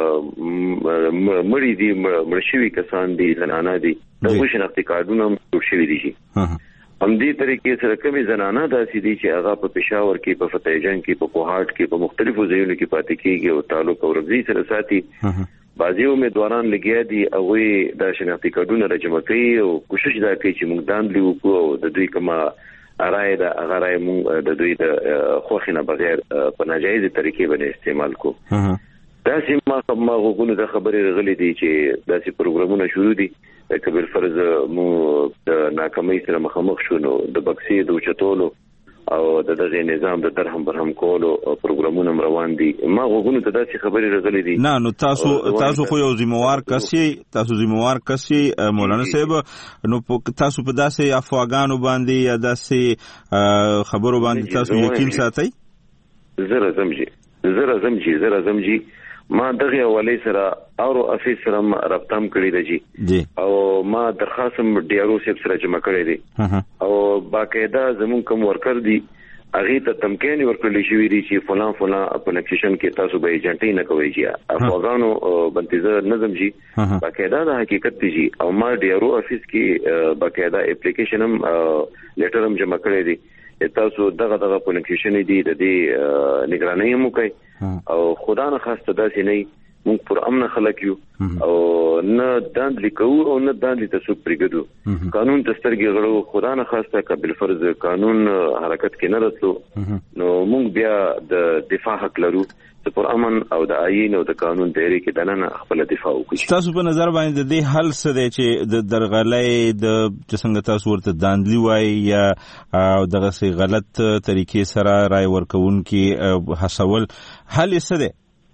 مړی دي مرشوي کسان دي زنانه دي د شناختی کارډونه جوړ شوي دي هم دې طریقې سره کمی زنانه داسې دي چې هغه په پېښور کې په فتح جنگ کې په کوهاټ کې په مختلفو ځایونو کې پاتې کېږي او تعلق او رضی سره ساتي بعضي امیدواران لګیا دي او د شناختی کارډونه راجمع کوي او کوشش دا کوي چې موږ داندلي وکړو د دوی کما ارای دا غرای مون د دوی د خوخینه بغیر په ناجایز طریقې باندې استعمال کو دا سیمه ما غوګونو د خبرې غلي دي چې داسې پروګرامونه شروع دي کبیر فرض مو د ناکامۍ سره مخامخ شو نو د بکسي د چتولو او د دغه نظام د درهم برهم کولو پروګرامونه روان دي ما غوګونو ته داسې خبرې غلي دي نه نو تاسو تاسو خو یو ذمہوار کسي تاسو ذمہوار کسي مولانا صاحب نو تاسو په داسې افواګانو باندې یا داسې خبرو باندې تاسو یقین ساتي زره زمجي زره زمجي زره زمجي ما دغه حواله سره او افیس سره رابطه کړی دی او ما درخواستم ډیارو سیب سره جمع کړی دی او باقاعده زمون کوم ورکر دی هغه ته تمکین ورکړل شوی دی چې فلان فلان اپلیکیشن کې تاسو به ایجنټی نه کوي چې افغانو بنتیزه نظم جی باقاعده د حقیقت دی او ما ډیارو افیس کې باقاعده اپلیکیشن هم لیټر هم جمع کړی دی تاسو دغه دغه اپلیکیشن دی د دې نگرانی هم کوي او خدا نه خاصه داسې نه موږ پر امن خلک یو او نه داند لیکو او نه داند تاسو پرګدو قانون دسترګي غړو خدا نه خاصه قبل فرض قانون حرکت کې نه راتلو نو موږ بیا د دفاع حق لرو پر امن او د آئین او د قانون دایره کې دننه خپل دفاع وکړي تاسو په نظر باندې د دې حل څه دی چې د درغلې د څنګه تاسو ورته داندلی وای یا دغه سي غلط طریقې سره رائے ورکون کې حسول حل څه دی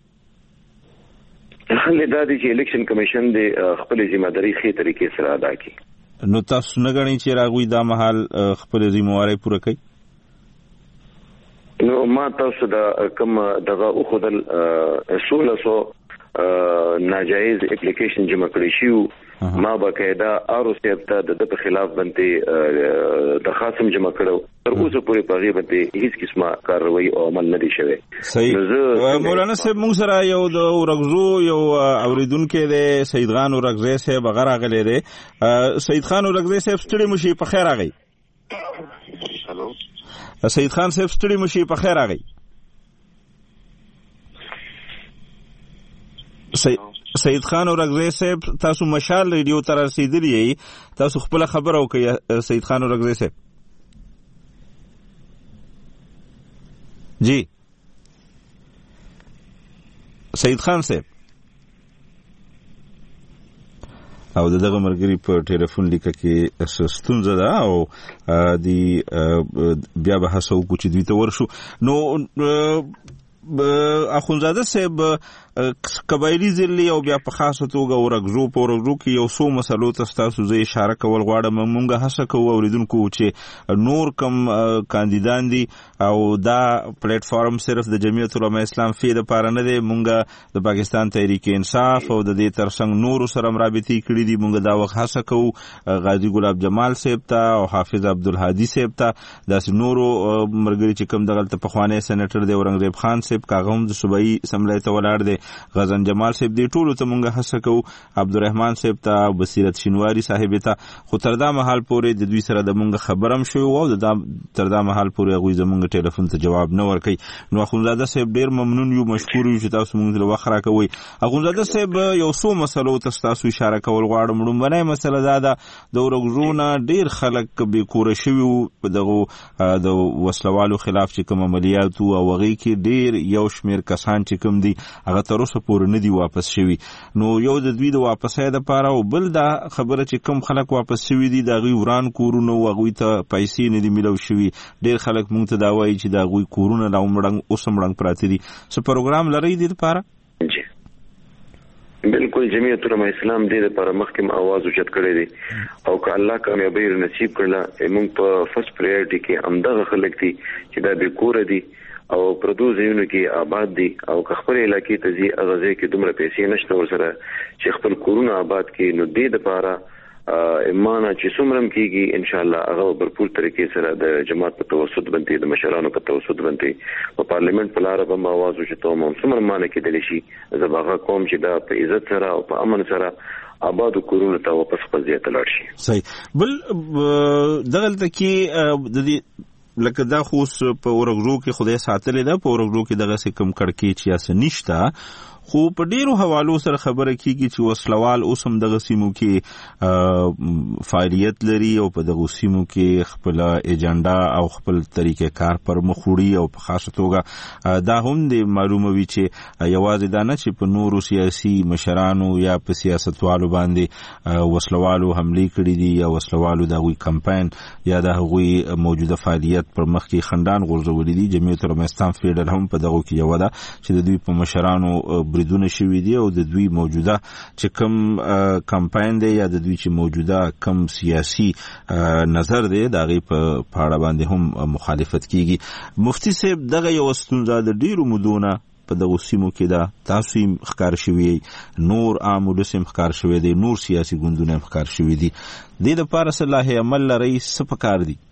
حل دا دی چې الیکشن کمیشن د خپل ځمېداري خې طریقې سره ادا کړي نو تاسو نه غواړئ چې راغوي دا مهال خپل ځمېواري پوره کړي نو ما تاسو دا کوم دغه او خدل سولہ سو ناجایز اپلیکیشن جمع کړی شو ما باقاعده ارو سیبته د په خلاف باندې د خاصم جمع کړو تر اوسه پورې پغې باندې هیڅ قسمه کاروي او عمل نه دی شوی صحیح مولانا صاحب موږ سره یو د ورغزو یو اوریدونکو دی سید خان ورغزی صاحب غره غلې دی سید خان ورغزی صاحب ستړي مشي په خیر راغی هالو سید خان صاحب ستړي مشي په خیر راغی سید خان اورغزی صاحب تاسو مشال ریډیو تر رسیدلی تاسو خپل خبر او کوي سید خان اورغزی صاحب جی سید خان صاحب او دغه مرګري په ټلیفون لیکه کې ستونزه ده او دی بیا به هڅه وکړو چې دوی ته ورشو نو اخونزاده صاحب قبایلی ځلې او بیا په خاصه توګه ورغزو په ورغزو کې یو څو مسلو ته تاسو زه اشاره کول غواړم مونږه هڅه کوو اوریدونکو چې نور کم کاندیدان دي او دا پلیټ فارم صرف د جمعیت العلماء اسلام فی د پاره نه دی مونږه د پاکستان تحریک انصاف او د دې ترڅنګ نور سره مرابطي کړې دي مونږ دا وخت هڅه کوو غازی ګلاب جمال صاحب ته او حافظ عبدالهادي صاحب ته داس نورو مرګري چې کوم دغه پخوانی سېنیټر دی اورنګزیب خان صاحب کاغم د صوبایي اسمبلی ته ولاړ دی غزن جمال صاحب دی ټولو ته مونږه هڅه کوو عبدالرحمن صاحب ته بصیرت شینواری صاحب ته خو تر دا مهال پورې د دوی سره د مونږه خبرم شوی او د تر دا مهال پورې هغوی زمونږ ټلیفون ته جواب نه ورکوي نو اخونزاده صاحب ډیر ممنون یو مشکور یو چې تاسو مونږ ته وخت راکوئ اخونزاده صاحب یو څو مسلو ته تاسو اشاره کول غواړم لومړنۍ مسله دا ده د ورغزو نه ډیر خلک بې کوره شوي په دغه د وسلوالو خلاف چې کوم عملیات او هغې کې ډیر یو شمیر کسان چې کوم دي هغه تر اوسه پورې نه دي واپس شوي نو یو د دوی د واپسۍ دپاره او بل دا خبره چې کوم خلک واپس شوي دي د هغوی وران کورونه او هغوی ته پیسې نه دي میلاو شوي ډېر خلک موږ ته دا وایي چې د هغوی کورونه لا هم ړنګ اوس هم ړنګ پراته دي څه پروګرام لرئ دې دپاره بالکل جمعیت العلماء اسلام دې لپاره مخکې आवाज اوچت کړی دی او که الله کامیابی نصیب کړله موږ په فرست پرایورټي کې همدغه خلک دي چې دا به کور دي او پردو ځایونو کې آباد دي او که خپل علاقې ته ځي هغه ځای کې دومره پیسې نشته ورسره چې خپل کورونه آباد کړي نو دې لپاره ایمانه چې څومره کېږي ان شاء الله هغه برپور طریقې سره د جماعت په توسط باندې د مشرانو په توسط باندې په پارلیمنت په لار باندې आवाज وشته مو څومره مانه کېدلی شي زباغه قوم چې دا په عزت سره او په امن سره آباد کورونه ته واپس خپل ځای ته لاړ شي. صحیح. بل دغلته کې د دې لکه دا خو په ورغلو کې خدای ساتلې ده په ورغلو کې دغه څه کم کړکې چې اس نشته خو په ډیرو حوالو سره خبره کیږي چې وسلوال اوسم دغه سیمو کې فعالیت لري او په دغه سیمو کې خپل ایجنډا او خپل طریقې کار پر مخوړي او په خاصه توګه دا هم د معلوموي چې یوازې دا نه چې په نورو سیاسي مشرانو یا په سیاستوالو باندې وسلوالو حمله کړې دي یا وسلوالو دغه کمپاین یا دغه موجوده فعالیت پر مخ کې خندان غورځولې دي. جمعیت العلماء اسلام فیډرال هم په دغه کې یو ده چې د دوی په مشرانو بریدونه شوي دي او د دوی موجوده چې کم کمپاین دی یا د دوی چې موجوده کم سیاسي نظر دی د هغې په پاړه باندې هم مخالفت کیږي. مفتي صاحب دغه یو ستونزه د ډیرو مودونه په دغه سیمو کې ده تاسو یې ښکار شوي نور عام ولس یې ښکار شوی دی نور سیاسي ګوندونه یې ښکار شوي دي دې دپاره څه لایحې عمل لرئ څه پکار دي؟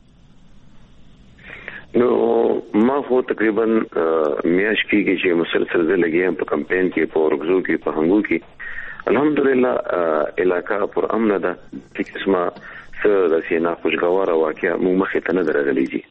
نو ما خو تقریبا میاش کېږي چې مسلسل زه لګیا یم په کمپین کې په ورغزو کې په هنګو کې الحمدلله علاقه پر امن ده چې قسمه څه داسې ناخوشګواره واقعه موږ مخې ته نه ده راغلې دي.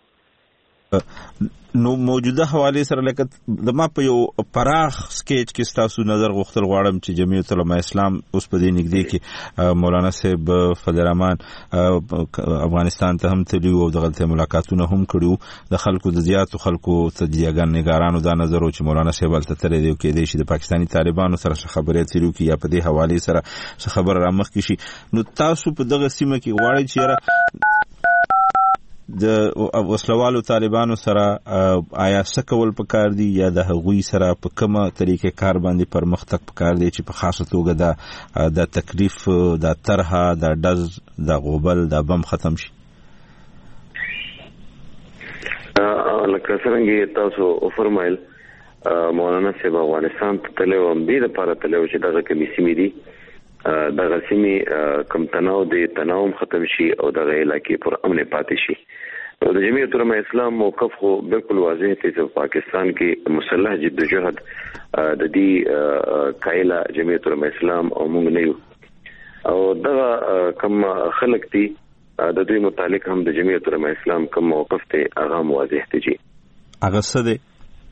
نو موجوده حواله سره لکه د ما په یو پراخ سکیچ کې تاسو نظر غوښتل غواړم چې جمعیت العلماء اسلام اوس په دې نږدې کې مولانا صاحب فضل الرحمن افغانستان ته هم تللی او دغه ملاقاتونه هم کړیو د خلکو د زیاتو خلکو تجزیهګان نگارانو دا نظر او چې مولانا صاحب الته تللی دی کې دی چې د پاکستاني طالبانو سره خبرې تیرو کې یا په دې حواله سره خبر را مخ کې شي نو تاسو په دغه سیمه کې غواړئ چې د وسلوالو طالبانو سره آیا څه کول پکار دي یا د هغوی سره په کومه طریقې کار باندې پرمختګ پکار دی چې په خاصه توګه د تکلیف د طرحه د ډز د غوبل د بم ختم شي؟ لکه څنګه تاسو فرمایل مولانا صاحب افغانستان ته تللی و دې لپاره تللی و چې دغه کومې سیمې دي دغه سیمې کم تناو دی تناو ختم شي او دغه علاقې پر امن پاتې شي. او د جمعیت العلماء اسلام موقف خو بالکل واضح دی چې پاکستان کې مسلح جدوجہد د دې قائله جمعیت العلماء اسلام او موږ نه یو او دغه کم خلک دي د دوی متعلق هم د جمعیت العلماء اسلام کوم موقف ته هغه واضح دی چې هغه څه دی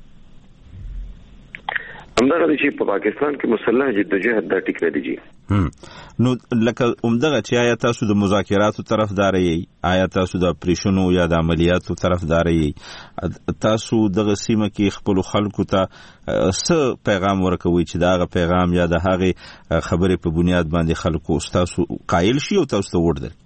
همدغه چې په پاکستان کې مسلح جدوجہد دا ټیک دی جی. نو لکه عمدغه چې آیا تاسو د مذاکراتو طرفدار یې آیا تاسو د اپریشنو یا د عملیاتو طرفدار یې تاسو دغه سیمه کې خپل خلکو ته څه پیغام ورکوي چې داغه پیغام یا د هغه خبرې په بنیاد باندې خلکو تاسو قایل شي او تاسو ته وردل؟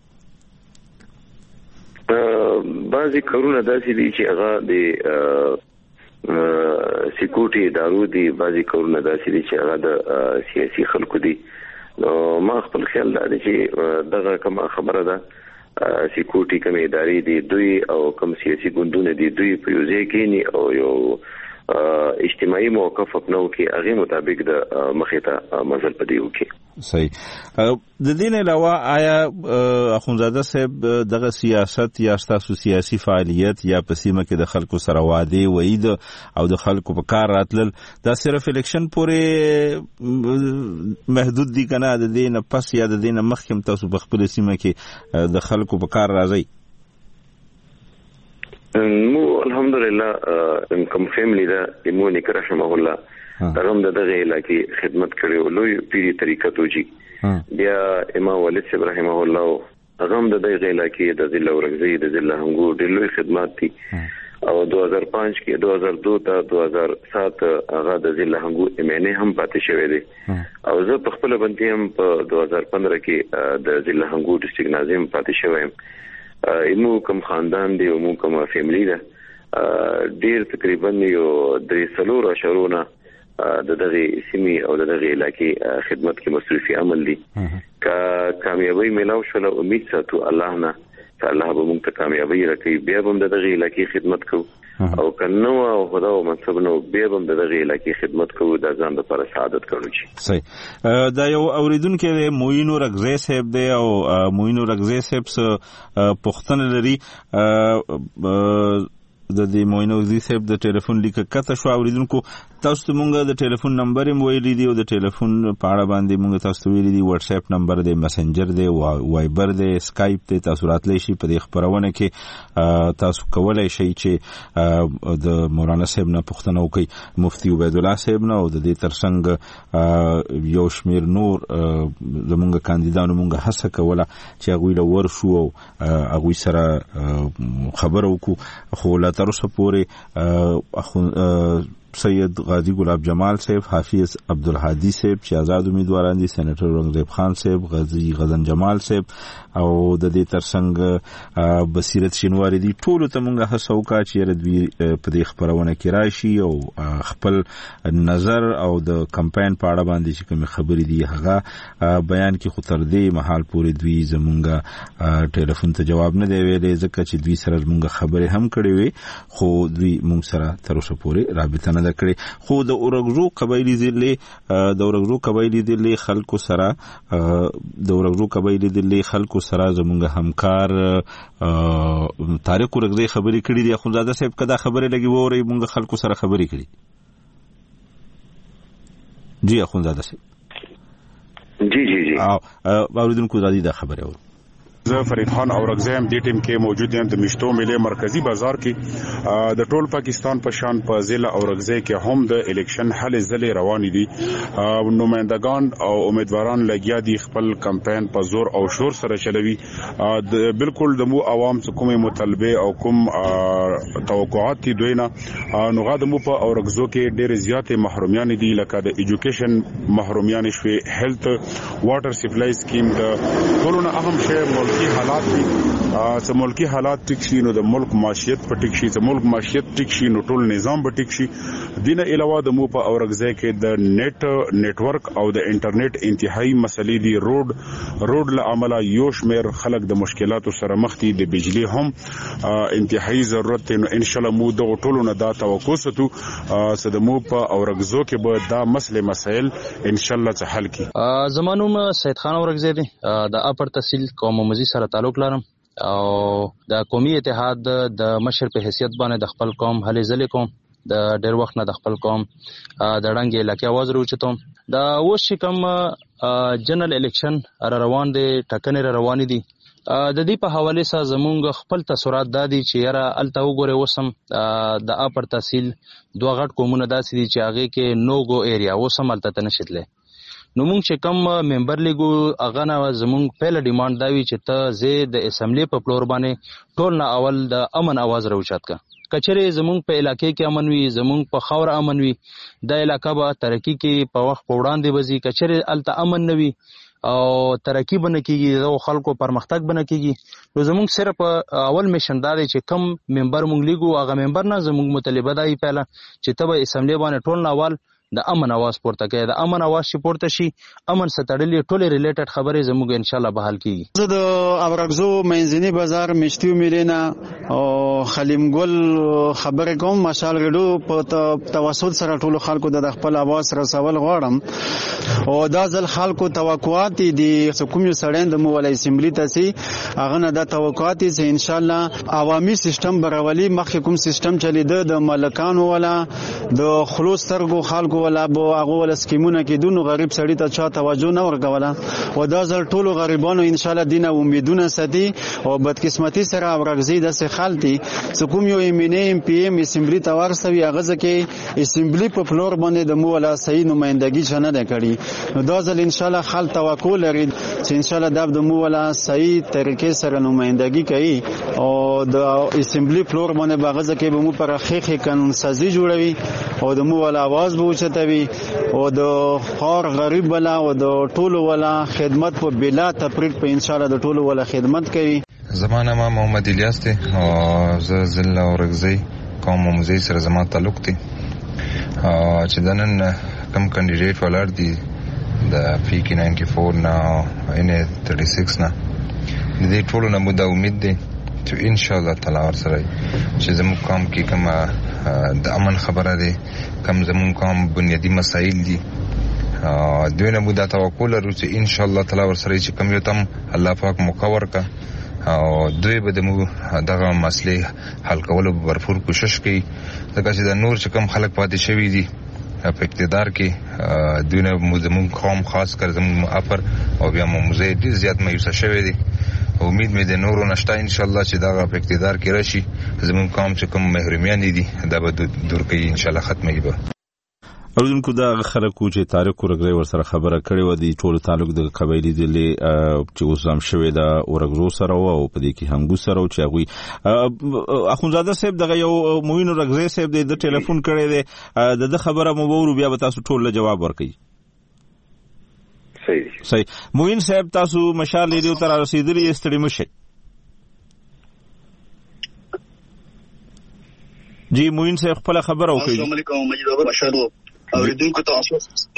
بعضی کارونه داسې دي چې هغه د سکیورټي ادارو دي بعضی کارونه داسې دي چې هغه د سیاسي خلکو دي. نو ما خپل خیال دا دی چې دغه کومه خبره ده سکیورټي کومې ادارې دي دوی او کوم سیاسي ګوندونه دي دوی په یو ځای کې ني او یو اجتماعي موقف اپنو کې هغه مطابق د مخې ته مزل پدیو کې. صحیح. د دې نه علاوه آیا اخونزاده صاحب دغه سیاست یا تاسو سیاسي فعالیت یا په سیمه کې د خلکو سره وعده وعید او د خلکو په کار راتلل دا صرف الیکشن پورې محدود دي کنه د دې نه پس یا د دې نه مخکې تاسو په خپل سیمه کې د خلکو په کار راځي؟ مو الحمدلله کوم فیملی دا مو نیک رحمه الله ترم دغه علاقې خدمت کړو لوی پیری طریقه توجی بیا امام ولید صاحب رحمه الله هغه د دغه علاقې د ضلع ورغزي د ضلع هنګو د لوی خدمات دي او دو هزار پنځه کې دو هزار دو ته دو هزار سات هغه د ضلع هنګو امنه هم پاتې شوی دی او زه په خپل باندې هم په دو هزار پندرہ کې د ضلع هنګو ډیسټریکټ ناظم پاتې شوم. ایمو کوم خاندان دی او مو کوم فیملی ده ډیر تقریبا یو درې سلور اشرونه د دغه سیمې او د دغه علاقې خدمت کې مصرفي عمل دي کا کامیابی ملاو شول امید ساتو الله نه چې الله به موږ ته کامیابی راکړي بیا به د دغه علاقې خدمت کوو او کنه او خدا او منصب نو بیا به د دغه علاقې خدمت کوو د ځان لپاره سعادت کړو چې صحیح دا یو اوریدونکو د موینو رغزی صاحب دی او موینو رغزی صاحب څخه پوښتنه لري د دې موینو رغزی صاحب د ټلیفون لیک کته شو اوریدونکو تاسو ته مونږ د ټلیفون نمبر هم ویلي دی او د ټلیفون په اړه باندې مونږ تاسو ته ویلي دی واتس اپ نمبر دی مسنجر دی وایبر دی سکایپ دی تاسو راتلی شي په دې خبرونه کې تاسو کولای شئ چې د مولانا صاحب نه پوښتنه وکړئ مفتی عبید الله صاحب نه او د دې ترڅنګ یو شمیر نور زمونږ کاندیدانو مونږ هڅه کوله چې هغوی له ورشو او هغوی سره خبرو وکړو خو لا تر اوسه پورې سید غازی گلاب جمال صاحب حافظ عبدالهادی صاحب چې آزاد امیدواران دي سېنیټر رنگزیب خان صاحب غازی غزن جمال صاحب او د دې ترڅنګ بصیرت شینواری دي ټول ته مونږه هڅه وکړو چې دوی په دې خبرونه کې راشي او خپل نظر او د کمپاین په اړه باندې چې کوم خبرې دي هغه بیان کې خو تر دې محل پورې دوی زمونږه ټلیفون ته جواب نه دی ویلي ځکه چې دوی سره مونږه خبرې هم کړې وي خو دوی مونږ سره تر اوسه پورې رابطه نه کړي خو د اورغزو قبایلی ضلع د اورغزو قبایلی ضلع خلکو سره د اورغزو قبایلی ضلع خلکو سره زمونږ همکار طارق اورغزی خبرې کړې دي اخوندزاده صاحب کدا خبرې لګي ووري مونږ خلکو سره خبرې کړې جی اخوندزاده صاحب جی جی جی او اوریدونکو زادي دا خبره اوري زه فرید خان اورغزی هم دې ټیم کې موجود یم د مشتو ملي مرکزی بازار کې د ټول پاکستان په شان په ضلع اورغزی کې هم د الیکشن هلې ځلې روان دي نمائندگان او امیدواران لګیا دي خپل کمپاین په زور او شور سره چلوي بالکل د مو عوام څخه کومه مطالبه او کوم توقعات دي دوی نه نو غاده مو په اورغزو کې ډېر زیاتې محرومیان دي لکه د ایجوکیشن محرومیان شوي هیلث واټر سپلای سکیم د ټولونه اهم شی ملکی حالات دي چې ملکی حالات ټیک شي نو د ملک معیشت په ټیک شي چې ملک معیشت ټیک شي نو ټول نظام به ټیک شي دینه علاوه د مو په اورغزی کې د نیټ نیټورک او د انټرنیټ انتهایی مسلې دي روډ روډ له عمله یو شمیر خلک د مشکلاتو سره مخ دي د بجلی هم انتهایی ضرورت نو ان شاء الله مو د ټولو نه دا توقع ستو چې د مو په اورغزو کې به دا مسلې مسائل ان شاء الله حل کی زمانوم سید خان اورغزی دی د اپر تحصیل قوم مزي سره تعلق لرم او د قومي اتحاد د مشر په حیثیت باندې د خپل قوم هلې ځلې کوم د ډېر وخت نه د خپل قوم د ړنګ علاقې आवाज روچتم دا اوس چې کوم جنرال الیکشن را روان دي ټکنې را روان دي د دې په حواله سره زمونږ خپل تاثیرات دادي چې یاره الته وګوره وسم د اپر تحصیل دوه غټ قومونه داسې دي چې هغه کې نوګو ایریا وسم الته نشیدله نو مونږ چې کوم ممبر لیګو هغه نه زمونږ پهله ډیماند دا وی چې ته زه د اسمبلی په فلور باندې ټول نه اول د امن आवाज راوچات کا کچره زمونږ په علاقې کې امن وي زمونږ په خاور امن وي د علاقې به ترقی کې په وخت په وړاندې وځي کچره الته امن نه وي او ترقی بنه کیږي او خلکو پرمختګ بنه کیږي نو زمونږ صرف اول میشن دا دی چې کم ممبر مونږ لیګو هغه ممبر نه زمونږ مطالبه دی پهله چې ته به اسمبلی باندې ټول نه اول د امن आवाज پورته کوي د امن आवाज چې پورته شي امن ستړلې ټولې ریلیټډ خبرې زموږ ان شاء الله به حل کیږي زه د اورغزو منځنی بازار مشتیو میلینا او خلیم ګل خبرې کوم مشال غړو په توسط سره ټول خلکو د خپل आवाज رسول غواړم او دا ځل خلکو توقعات دي کوم یو سړین د مولای اسمبلی تاسي هغه نه د توقعات چې ان شاء الله عوامي سیستم برولي مخکې کوم سیستم چلیده د ملکانو ولا د خلوص ترګو خلکو ولا بو هغه ول سکیمونه کې دونو غریب سړی ته چا توجه نه ورکوله او دا ځل ټولو غریبانو ان شاء الله دینه امیدونه ساتي او بدقسمتي سره اورغزي د سه خالتي کوم یو ایمنه ام پی ام اسمبلی ته ورسوي هغه ځکه اسمبلی په فلور باندې د مو ولا صحیح نمائندګي چنه نه کړي نو دا ځل ان شاء الله خال توقع لري چې ان شاء الله د مو ولا صحیح طریقې سره نمائندګي کوي او د اسمبلی فلور باندې باغ ځکه به مو پر خېخه قانون سازي جوړوي او د مو ولا आवाज به چتوي او د خار غریب ولا او د ټولو ولا خدمت په بلا تفریق په ان شاء الله د ټولو ولا خدمت کوي زمانه ما محمد الیاس ته او ز ضلع اورغزی قوم مزي سره زما تعلق دي چې د نن کم کاندیډیټ ولاړ دي د پی کې ناینټي فور نه ان تھرٹی سکس نه د دې ټولو نه مو دا امید دی چې ان شاء الله تعالی ورسره چې زموږ قوم کې کوم د امن خبره ده کوم زموږ قوم بنیادی مسایل دي دوی نه مو دا توکل لرو چې ان شاء الله تعالی ورسره چې کوم یو تم الله پاک مقور کا او دوی به د مو دغه مسلې حل کولو برفور کوشش کوي ځکه چې د نور چې کوم خلک پاتې شوی دي په اقتدار کې دوی نه مو زموږ قوم خاص کر زموږ افر او بیا مو مزه ډیر زیات مایوسه شوی دي. امید مې د نورو نشته ان شاء الله چې دا په اقتدار کې راشي زموږ قوم چې کوم محرومیان دي دا به دور کوي ان شاء الله ختمي به. اوردونکو دا خلکو چې طارق اورګزی ورسره خبره کړې و دي ټول تعلق د قبایلی دلې چې اوسام شوی دا اورګزو سره او په دې کې هنګو سره چې هغه اخونزاده صاحب دغه یو موین اورګزی صاحب د ټلیفون کړی دی د خبره مو وورو بیا به تاسو ټول جواب ورکړي. صحیح صحیح موین صاحب تاسو مشال لیدو تر رسیدلی استړی مشه. جی موین صاحب خپل خبره وکړي. السلام علیکم مجید بابا مشالو اوریدونکو تاسو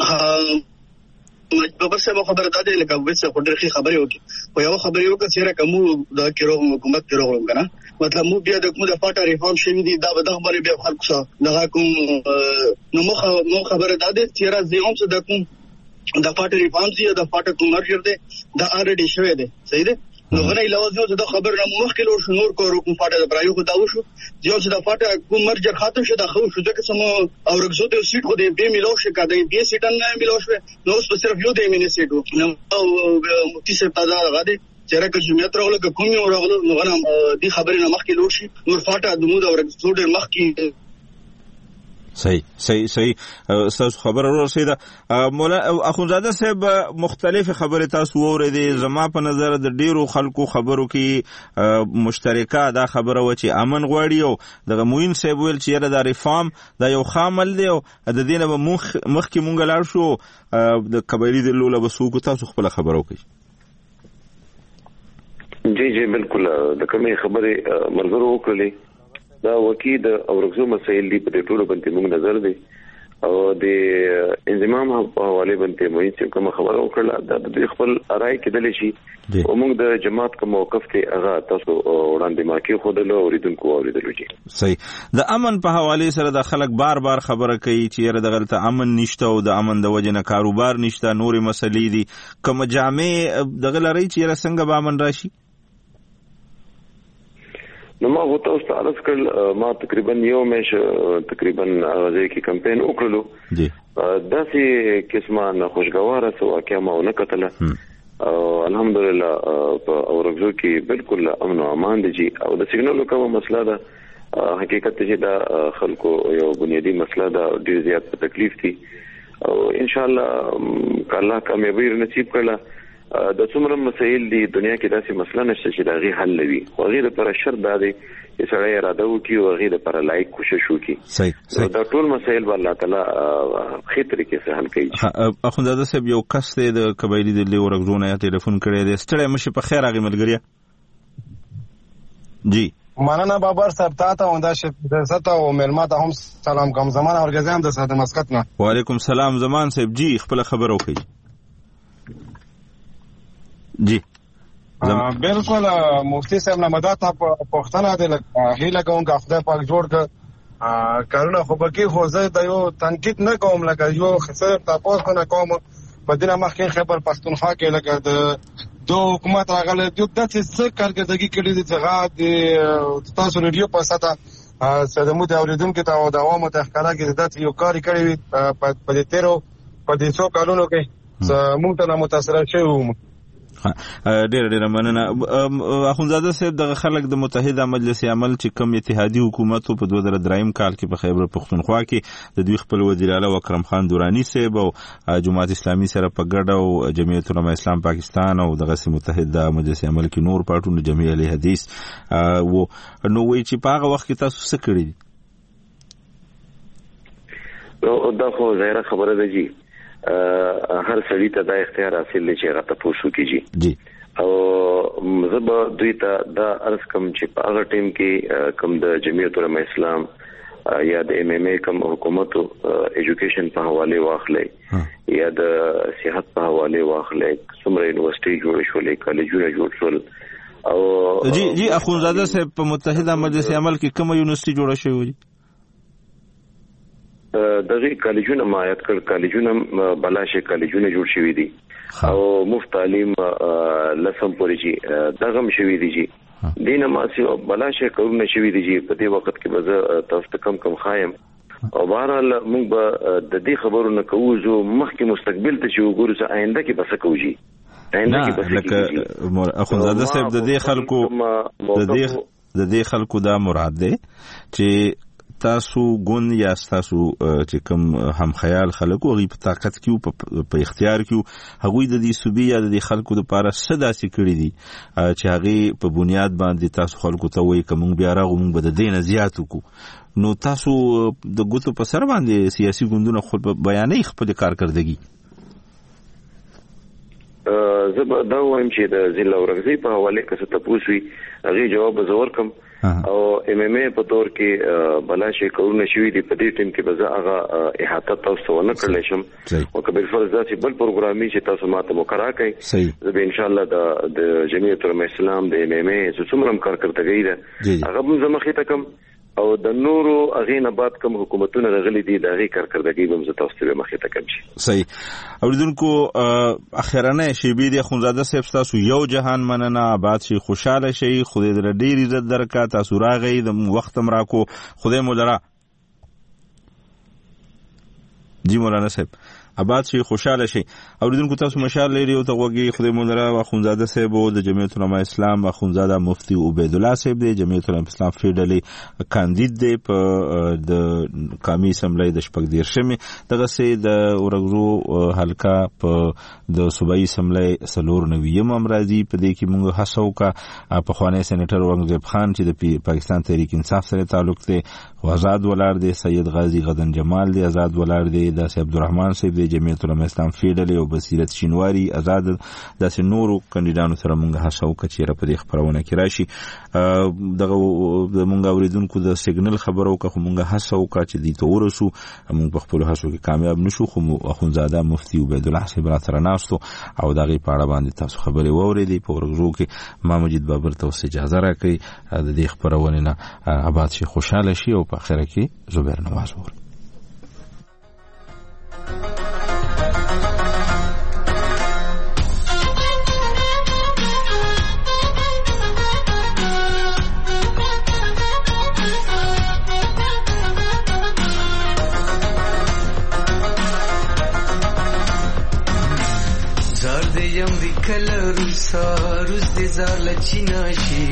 بابا صاحب خبره ده لکه وڅ خډرخي خبره وکي خو یو خبره وکړه چې کوم د کیرو حکومت کیرو کنه مطلب مو بیا د کوم د فاټا ریفارم شوی دي دا به د خبره بیا خلکو سره دغه کوم نو مو خبره ده چې راځي هم څه د کوم د فاټا ریفارم دی د فاټا کوم مرجر دی دا اوريدي شوی دی صحیح دی نو غنی لوازم چې د خبر نه مخکې لور شنور کو کوم فاټا د برایو خو دا وشو چې چې د فاټا کوم مرجر خاتم شو دا خو شو ځکه سم او رګزو د سیټ خو د بي ملو شي کده بي سیټن نه ملو شو نو صرف یو د مینه سیټو نو مفتي صاحب تازه غاډي چیرې که جمعیت راغله کوم یو راغله نو غنم دي خبرې نه مخکې لور شي نور فاټا د مو د رګزو ډېر مخکې صحیح صحیح صحیح تاسو خبر ورسېده مولا اخونزاده صاحب مختلف خبره تاسو اورېدې زما په نظر د ډیرو خلکو خبرو کې مشترکه دا خبره و چې امن غواړي او د موین صاحب ویل چې دا ریفارم دا یو خامل دی او د دینه مخ مخکې مونږ لاړ شو د قبایلی د لوله بسوکو تاسو خپل خبرو کوي. جی جی بالکل د کومې خبره مرګرو وکړلې دا وکی د اورګزو مسایل دی په ټولو باندې موږ نظر دی او د انضمام په حواله باندې مې چې کوم خبره وکړه دا د خپل رائے کېدل شي او موږ د جماعت کوم موقف ته هغه تاسو وړاندې ما کې خود له اوریدونکو اوریدلو شي. صحیح د امن په حواله سره د خلک بار بار خبره کوي چې یره د غلطه امن نشته او د امن د وجه نه کاروبار نشته نورې مسلې دي کوم جامع د غلري چې یره څنګه به امن راشي. نو ما غوته اوس تعرض کړ ما تقریبا یو مېش تقریبا غزي کې کمپاین وکړلو جی داسې قسمه نه خوشګواره سو واقعا ما نه کتله او الحمدلله اورګزو کې بالکل امن او امان دي او د سیګنالو کومه مسله ده حقیقت چې دا خلکو یو بنیادی مسله ده ډیر زیات تکلیف دي او ان شاء الله الله کامیابی نصیب کړه. د څومره مسایل دی دنیا کې داسې مسله نشته چې دا غي حل وي خو غیر پر شرط دا دی چې سړی اراده وکړي او غیر پر لایق کوشش وکړي. صحیح صحیح دا ټول مسایل به الله تعالی خې طریقې سره حل کوي. اخوندزاده صاحب یو کس د قبایلی د لورګزونه یا ټلیفون کړی دی ستړی مشه په خیر هغه ملګریا. جی مننه بابر صاحب تاسو اوندا شه ستاسو او ملمات هم سلام کوم زمان اورګزام د ساده مسقط نه. وعلیکم سلام زمان صاحب جی خپل خبر وکړئ. جی بالکل مفتی صاحب نه مدد پښتنه د هیله کوم که خدای پاک جوړ ک کارونه خو بکی خو زه د یو تنقید نه کوم لکه یو خسر تاسو نه کوم په دینه مخکې خبر پښتونخوا کې لکه د دو حکومت راغله د داسې څه کارګردګي کړې دي چې غاد تاسو ریډیو په ساته سدمو د اوریدونکو ته او د عوامو ته ښکارا کې داسې یو کار کړی په دې تیرو په دې څو کالونو کې موږ ته متاثر شوو. ډېر ډېر مننه اخونزاده صاحب د خلک د متحده مجلس عمل چې کوم اتحادی حکومت په دوه زره دریم کال کې په خیبر پختونخوا کې د دوی خپل وزیر اعلی اکرم خان دورانی صاحب او جماعت اسلامي سره په ګډه او جمعیت علماء اسلام پاکستان او دغه متحده مجلس عمل کې نور پارټونو جمعي علی حدیث و نو وی چې په هغه وخت کې تاسو څه کړی دي؟ نو دا خو ظاهره خبره ده جی هر سړی ته دا اختیار حاصل دی چې هغه تاسو کیږي جی او زبا دوی ته دا ارز کوم چې په هغه ټیم کې کوم د جمعیت علماء اسلام یا د ایم ایم ای کوم حکومت ایجوکیشن په حواله واخلې یا د صحت په حواله واخلې څومره یونیورسيټي جوړ شولې کالجونه جوړ شول او جی جی اخونزاده صاحب په متحده مجلس عمل کې کوم یونیورسيټي جوړه شوې دغه کالجونه مایات کړ کالجونه بلاشه کالجونه جوړ شوې دي او مفت تعلیم لسم پورې چې دغه شوې دي چې دینه ما سي بلاشه کورونه شوې دي چې په دې وخت کې به تاسو کم کم خایم او بهرحال موږ به د دې خبرونه کوو زه مخکې مستقبل ته چې وګورو چې آینده کې بس کوجی آینده کې بس لکه اخونزاده صاحب د دې خلکو د دې د دې خلکو دا مراد دی چې تاسو ګون یا تاسو چې کوم هم خیال خلکو غي په طاقت کې په اختیار کې هغوی د دې صوبې یا د دې خلکو لپاره صدا سي کړی دي چې هغه په بنیاد باندې تاسو خلکو ته وایي کوم بیا راغوم به د دینه زیات وکړو نو تاسو د ګوتو په سر باندې سیاسي ګوندونه خپل بیانې خپل کارکردګي زه دا وایم چې د ضلع اورغزي په حواله کې څه تاسو هغه جواب زور کوم او ام ام ای په تور کې بلاشه کورونه شوې دي په دې ټیم کې به هغه احاطه تاسو نه کړل شم او کبیر فرض ذاتي بل پروګرامي چې تاسو ماته مقرره کړئ زه به ان شاء الله د د جمعیت العلماء اسلام د ام ام ای څومره کارکړتګي ده هغه به زمخې تکم او د نورو اغه نه بعد کوم حکومتونه غلي دي د هغه کارکړتګي به زه تاسو ته مخې تکم شي صحیح اوریدونکو اخرانه شی بي د خونزاده صاحب تاسو یو جهان مننه آباد شي خوشاله شي خدای دې ډېر عزت درکا تاسو راغی د وخت مراکو خدای مولرا جی مولانا صاحب آباد شي خوشاله شي اوریدونکو تاسو مشال لري او تغوږی خدای مولرا و خونزاده صاحب او د جمعیت العلماء اسلام و خونزاده مفتی عبید الله صاحب د جمعیت العلماء اسلام فیډرالي کاندید دی په د قومي اسمبلی د شپږ دیرشمه دغه سي د اورغزو حلقه په د صوبایي اسمبلی سلور نویم امراضي په دې کې موږ هڅه وکړه په خواني سېنیټر اورنګزیب خان چې د پاکستان تحریک انصاف سره تعلق دی آزاد ولار دی سید غازی غدن جمال دی آزاد ولار دی د سید عبدالرحمن صاحب دی جمعیت العلماء اسلام فیډرالي او بصیرت شینواری آزاد د نورو کاندیدانو سره موږ هڅه وکړو چې په دې خبرونه کې راشي دغه موږ اوریدونکو د سیګنل خبرو کوم موږ هڅه وکړو چې دې ته ورسو موږ په خپل هڅو کې کامیاب نشو خو اخونزاده مفتی عبید الله صاحب را تر ناستو او دغه په اړه باندې تاسو خبرې واورېدې په ورغزو کې ما مجید بابر ته اجازه راکړي د دې خبرونه نه آباد شي خوشاله شي او په اخر کې زبیر نواز وره روز دې زال چینا شي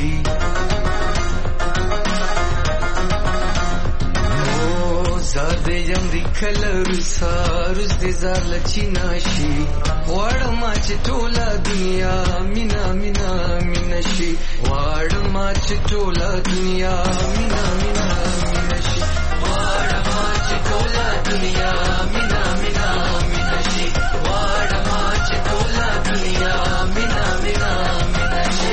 او زاد یم دې کلر ساروز دې زال چینا شي وړم چې ټوله دنیا مینا مینا مینا شي وړم چې ټوله دنیا مینا مینا مینا شي وړم چې ټوله دنیا مینا مینا مینا شي وړم چې ټوله دنیا مینا مینا مینا شي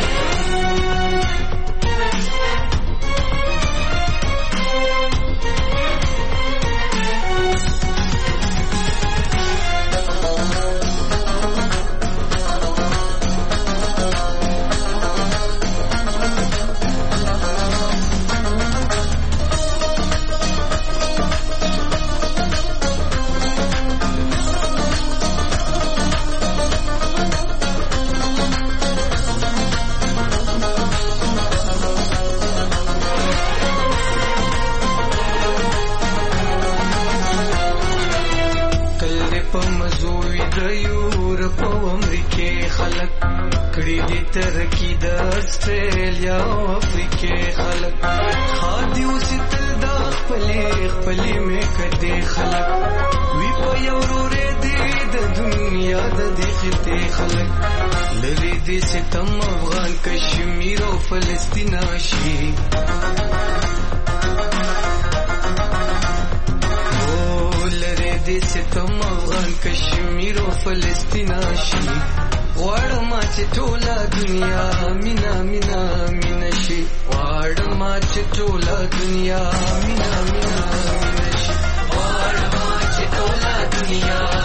ترکی د استرالیا او افریقې خلک خادي وستل د خپلې خپلې مې کړې خلک وی په یو ورې دې د دنیا د دې خته خلک لری دې ستم افغان کشمیر او فلسطین شي او لری دې ستم افغان کشمیر او فلسطین شي غواړم چې ټوله دنیا مینا مینا مینا شي غواړم چې ټوله دنیا مینا مینا مینا شي غواړم چې ټوله دنیا